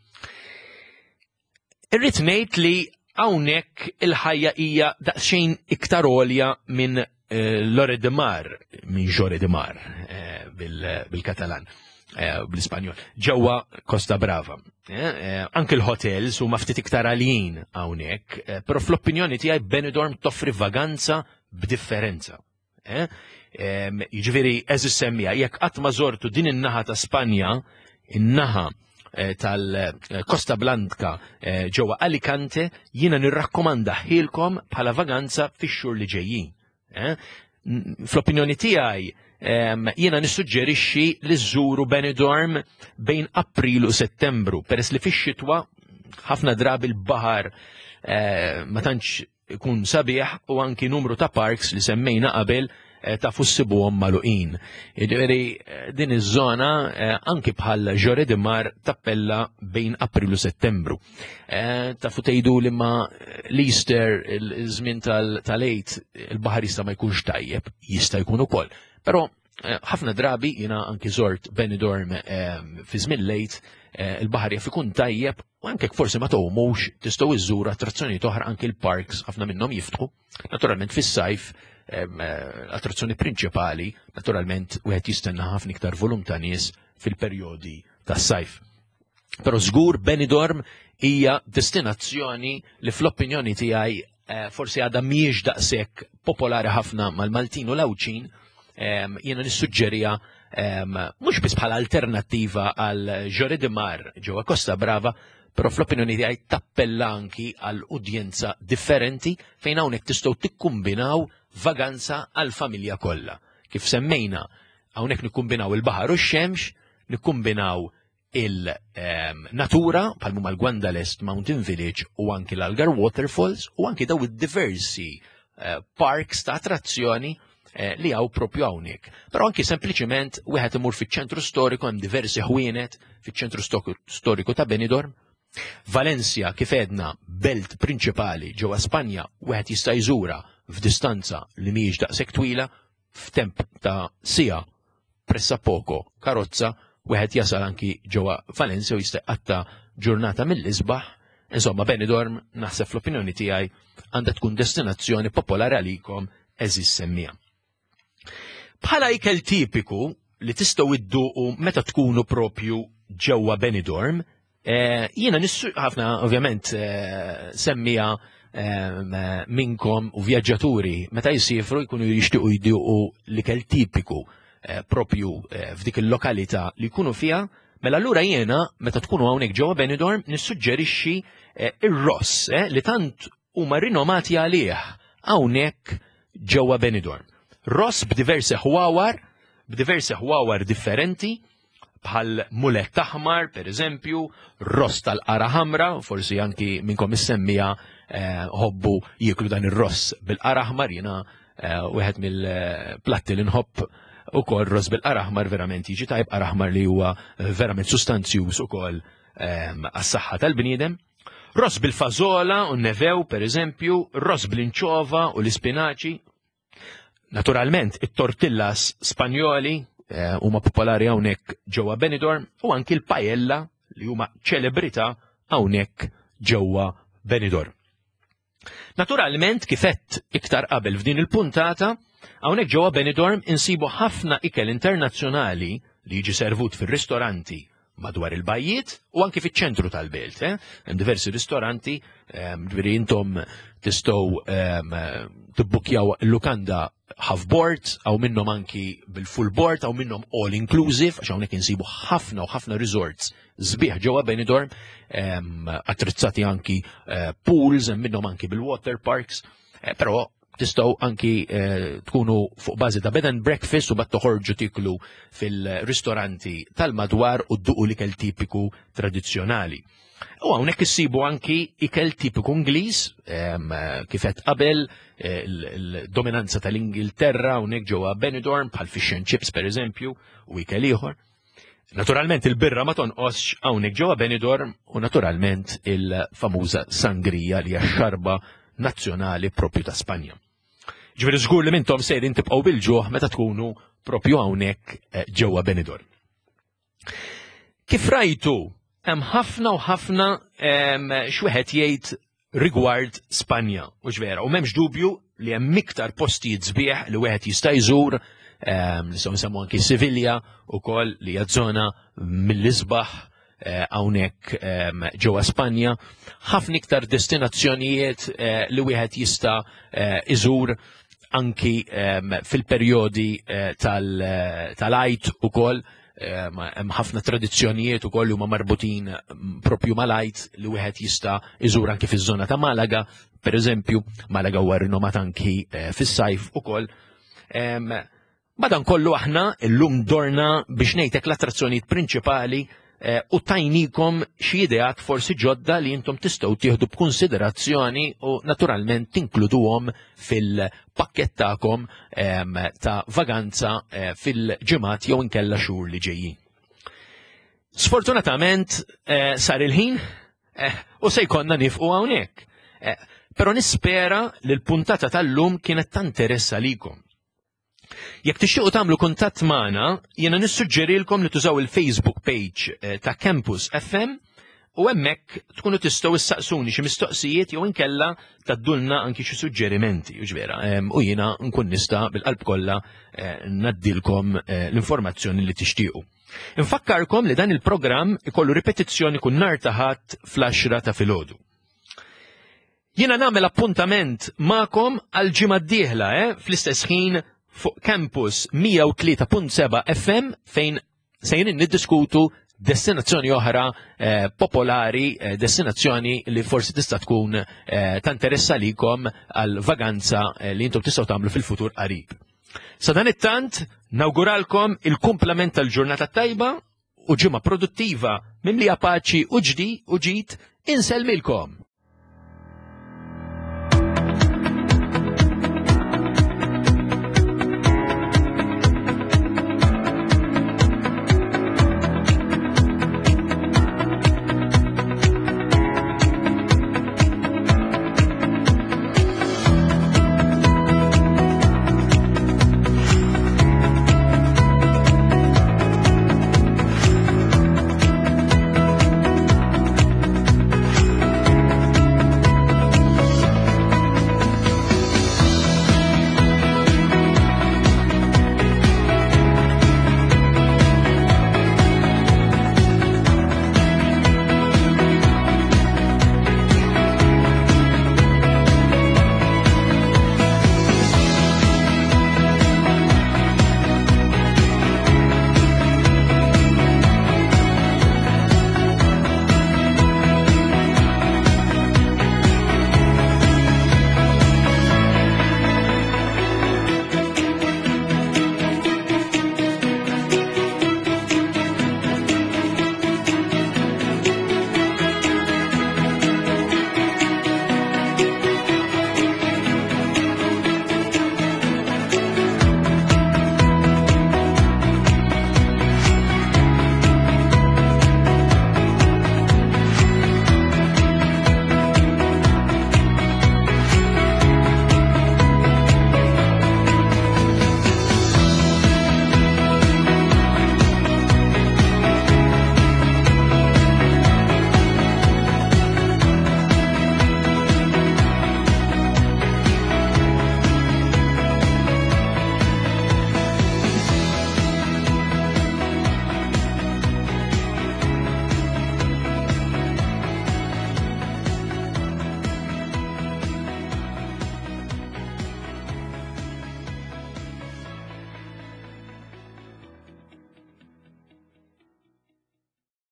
Irrid ngħid li hawnhekk il-ħajja hija daqsxejn iktar għolja minn Lloret de Mar, minn Lloret de Mar bil-Katalan. Bl-Ispanjol, ġewwa Costa Brava. Anke l-hotels huma ftit iktar għalijin hawnhekk, però fl-opinjoni tiegħi Benidorm toffri vaganza b'differenza. Jiġifieri eżis semmija, jekk qatt ma żortu din in-naħa ta' Spanja, in-naħa tal-Costa Blanca ġewwa Alicante, jiena nirrakkomanda ħilkom bħala vaganza fix-xhur li ġejjin. Fl-opinjoni tiegħi jiena nissuġġerixxi li żżuru Benidorm bejn April u Settembru, peress li fix-xitwa ħafna drabi l-baħar ma tantx ikun sabiħ u anki numru ta' parks li semmejna qabel ta' fussibuhom magħluqin. Jiġifieri din iż-żona anki bħal Lloret de Mar tappella bejn April u Settembru. Tafu tgħidu li ma l-Easter iż-żmien tal-Eid il-baħar jista' ma jkunx tajjeb, jista' jkun ukoll. Però ħafna drabi jiena anki żort Benidorm fi żmien l-Eid il-baħar jaf ikun tajjeb u anke forsi ma tgħumux tistgħu iżżuru attrazzjonijiet oħra anke l-parks ħafna minnhom jiftħu. Naturalment fis-sajf l-attrazzjoni prinċipali, naturalment wieħed jistenna ħafna iktar volum ta' nies fil-perjodi tas-sajf. Però żgur Benidorm hija destinazzjoni li fl-opinjoni tiegħi forsi għadha mhijiex daqshekk popolari ħafna mal-Maltin u l-Awċin, jiena nissuġġerija mhux biss bħala alternattiva għal Lloret de Mar ġewwa Costa Brava, però fl-opinjoni tiegħi tappella anki għal udjenza differenti fejn hawnhekk tistgħu tikkumbinaw vaganza għall familja kollha. Kif semmejna hawnhekk nikkumbinaw il-baħar u x-xemx, nikkumbinaw il-natura bħal huma l-Gwandalest Mountain Village u anki l-Algar Waterfalls u anki daw id-diversi parks ta' attrazzjoni li għaw propju hawnhekk. Però anki sempliċement wieħed imur fiċ-ċentru storiku hemm diversi ħwienet fiċ-ċentru storiku ta' Benidorm. Valencia kif edna belt prinċipali ġewwa Spanja wieħed jista' jżura f'distanza li mhijiex daqshekk twila f'temp ta' siegħa pressappoco karozza wieħed jasal anki ġewwa Valencia u jista' qatta ġurnata mill-isbaħ. Insomma Benidorm naħseb fl-opinjoni tiegħi għandha tkun destinazzjoni popolari għalikom eżis semmija. Bħala ikel tipiku li tistgħu idduqu meta tkunu propju ġewwa Benidorm, jiena ħafna ovvjament semmija minnkom u vjaġġaturi meta jsifru jkunu jixtiequ jduqu l-ikel tipiku propju f'dik il-lokalità li jkunu fiha, mela allura jiena meta tkunu hawnhekk ġewwa Benidorm nissuġġerixxi ir-ross li tant huma rinomati għalih hawnhekk ġewwa Benidorm. Ross b'diversi ħwawar differenti, bħal mulet aħmar, per eżempju, ross tal-qara ħamra, forsi anki minnkom is-semmija ħobbu jieklu dan ir-ross bil-qara aħmar, jiena wieħed mill-platti li nħobb ukoll ross bil-qara aħmar verament jiġi tajb, qara aħmar li huwa verament sustanzjuż ukoll għas-saħħa tal-bniedem. Ross bil-fażola u nevew, per eżempju, ross bl-inċova u l-ispinaċi. Naturalment, it-tortillas Spanjoli huma popolari hawnhekk ġewwa Benidorm u anki l-paella li huma ċelebrità hawnhekk ġewwa Benidorm. Naturalment kif qed iktar qabel f'din il-puntata, hawnhekk ġewwa Benidorm insibu ħafna ikel internazzjonali li jiġi servut fir-ristoranti madwar il-bajjiet u anki fiċ-ċentru tal-belt. Hemm diversi ristoranti, dweri intom tistgħu tibbukjaw il-lukanda half board, aw minnhom anki bil-full board, aw minnhom all inclusive, għax hawnhekk insibu ħafna u ħafna resorts sbieħ ġewwa Benidorm, attrezzati anki pools, minnhom anki bil-water parks, però tistgħu anki tkunu fuq bażi ta' bed and breakfast u bat toħorġu tiklu fil-ristoranti tal-madwar u dduqu l-ikel tipiku tradizzjonali. U hawnhekk issibu anki ikel tipiku Ingliż, kif qed qabel il-dominanza tal-Ingilterra hawnhekk ġewwa Benidorm bħal fish and chips pereżempju u ikel ieħor. Naturalment il-birra ma tonqosx hawnhekk ġewwa Benidorm u naturalment il-famuża sangria li hija x-xarba nazzjonali propju ta' Spanja. Ġifieri żgur li mintom sejrin tibqgħu bil-ġuħ meta tkunu propju hawnhekk ġewwa Benidorm. Kif rajtu hemm ħafna u ħafna x'wieħed jgħid rigward Spanja, u ġvera, u m'hemmx dubju li hemm iktar postijiet sbieħ li wieħed jista' jżur, nistgħu nsemmu anki Sevilla wkoll li hija żona mill-isbaħ hawnhekk ġewwa Spanja, ħafna iktar destinazzjonijiet li wieħed jista' iżur anki fil-perjodi tal-għajt ukoll. Hemm ħafna tradizzjonijiet ukoll li huma marbutin propju mal-għajt li wieħed jista' iżur anki fiż-żona ta' Malaga, pereżempju, Malaga huwa rinomat anki fis-sajf ukoll. Madankollu aħna llum dorna biex ngħidlek l-attrazzjonijiet prinċipali u tajnikom xi ideat forsi ġodda li intom tistgħu tieħdu b'kunsiderazzjoni u naturalment tinkluduhom fil-pakkett tagħkom ta' vaganza fil-ġimgħat jew inkella xhur li ġejjin. Sfortunatament sar il-ħin u se jkollna nifqu hawnhekk. Però nispera li l-puntata tal-lum kienet ta' interess għalikom. Jekk tixtiequ tagħmlu kuntatt magħna, jiena nissuġġerilkom li tużaw il-Facebook page ta' Campus FM u hemmhekk tkunu tistgħu issaqsuni xi mistoqsijiet jew inkella taddulna anki xi suġġerimenti, u jiena nkun nista' bil-qalb kollha naddilkom l-informazzjoni li tixtiequ. Infakkarkom li dan il-programm ikollu ripetizzjoni kun nhar ta' Ħadd fl-10 ta' filgħodu. Jiena nagħmel appuntament magħkom għal ġimgħa d-dieħla fl-istess ħin fuq Campus 103.7 FM fejn sejrin niddiskutu destinazzjoni oħra popolari, destinazzjoni li forsi tista' tkun ta' interess għalikom għal vaganza li intom tistgħu tagħmlu fil-futur qarib. Sa dan it-tant nawguralkom il-kumplament tal-ġurnata tajba u ġimgħa produttiva mimlija paċi u ġid inselmilkom.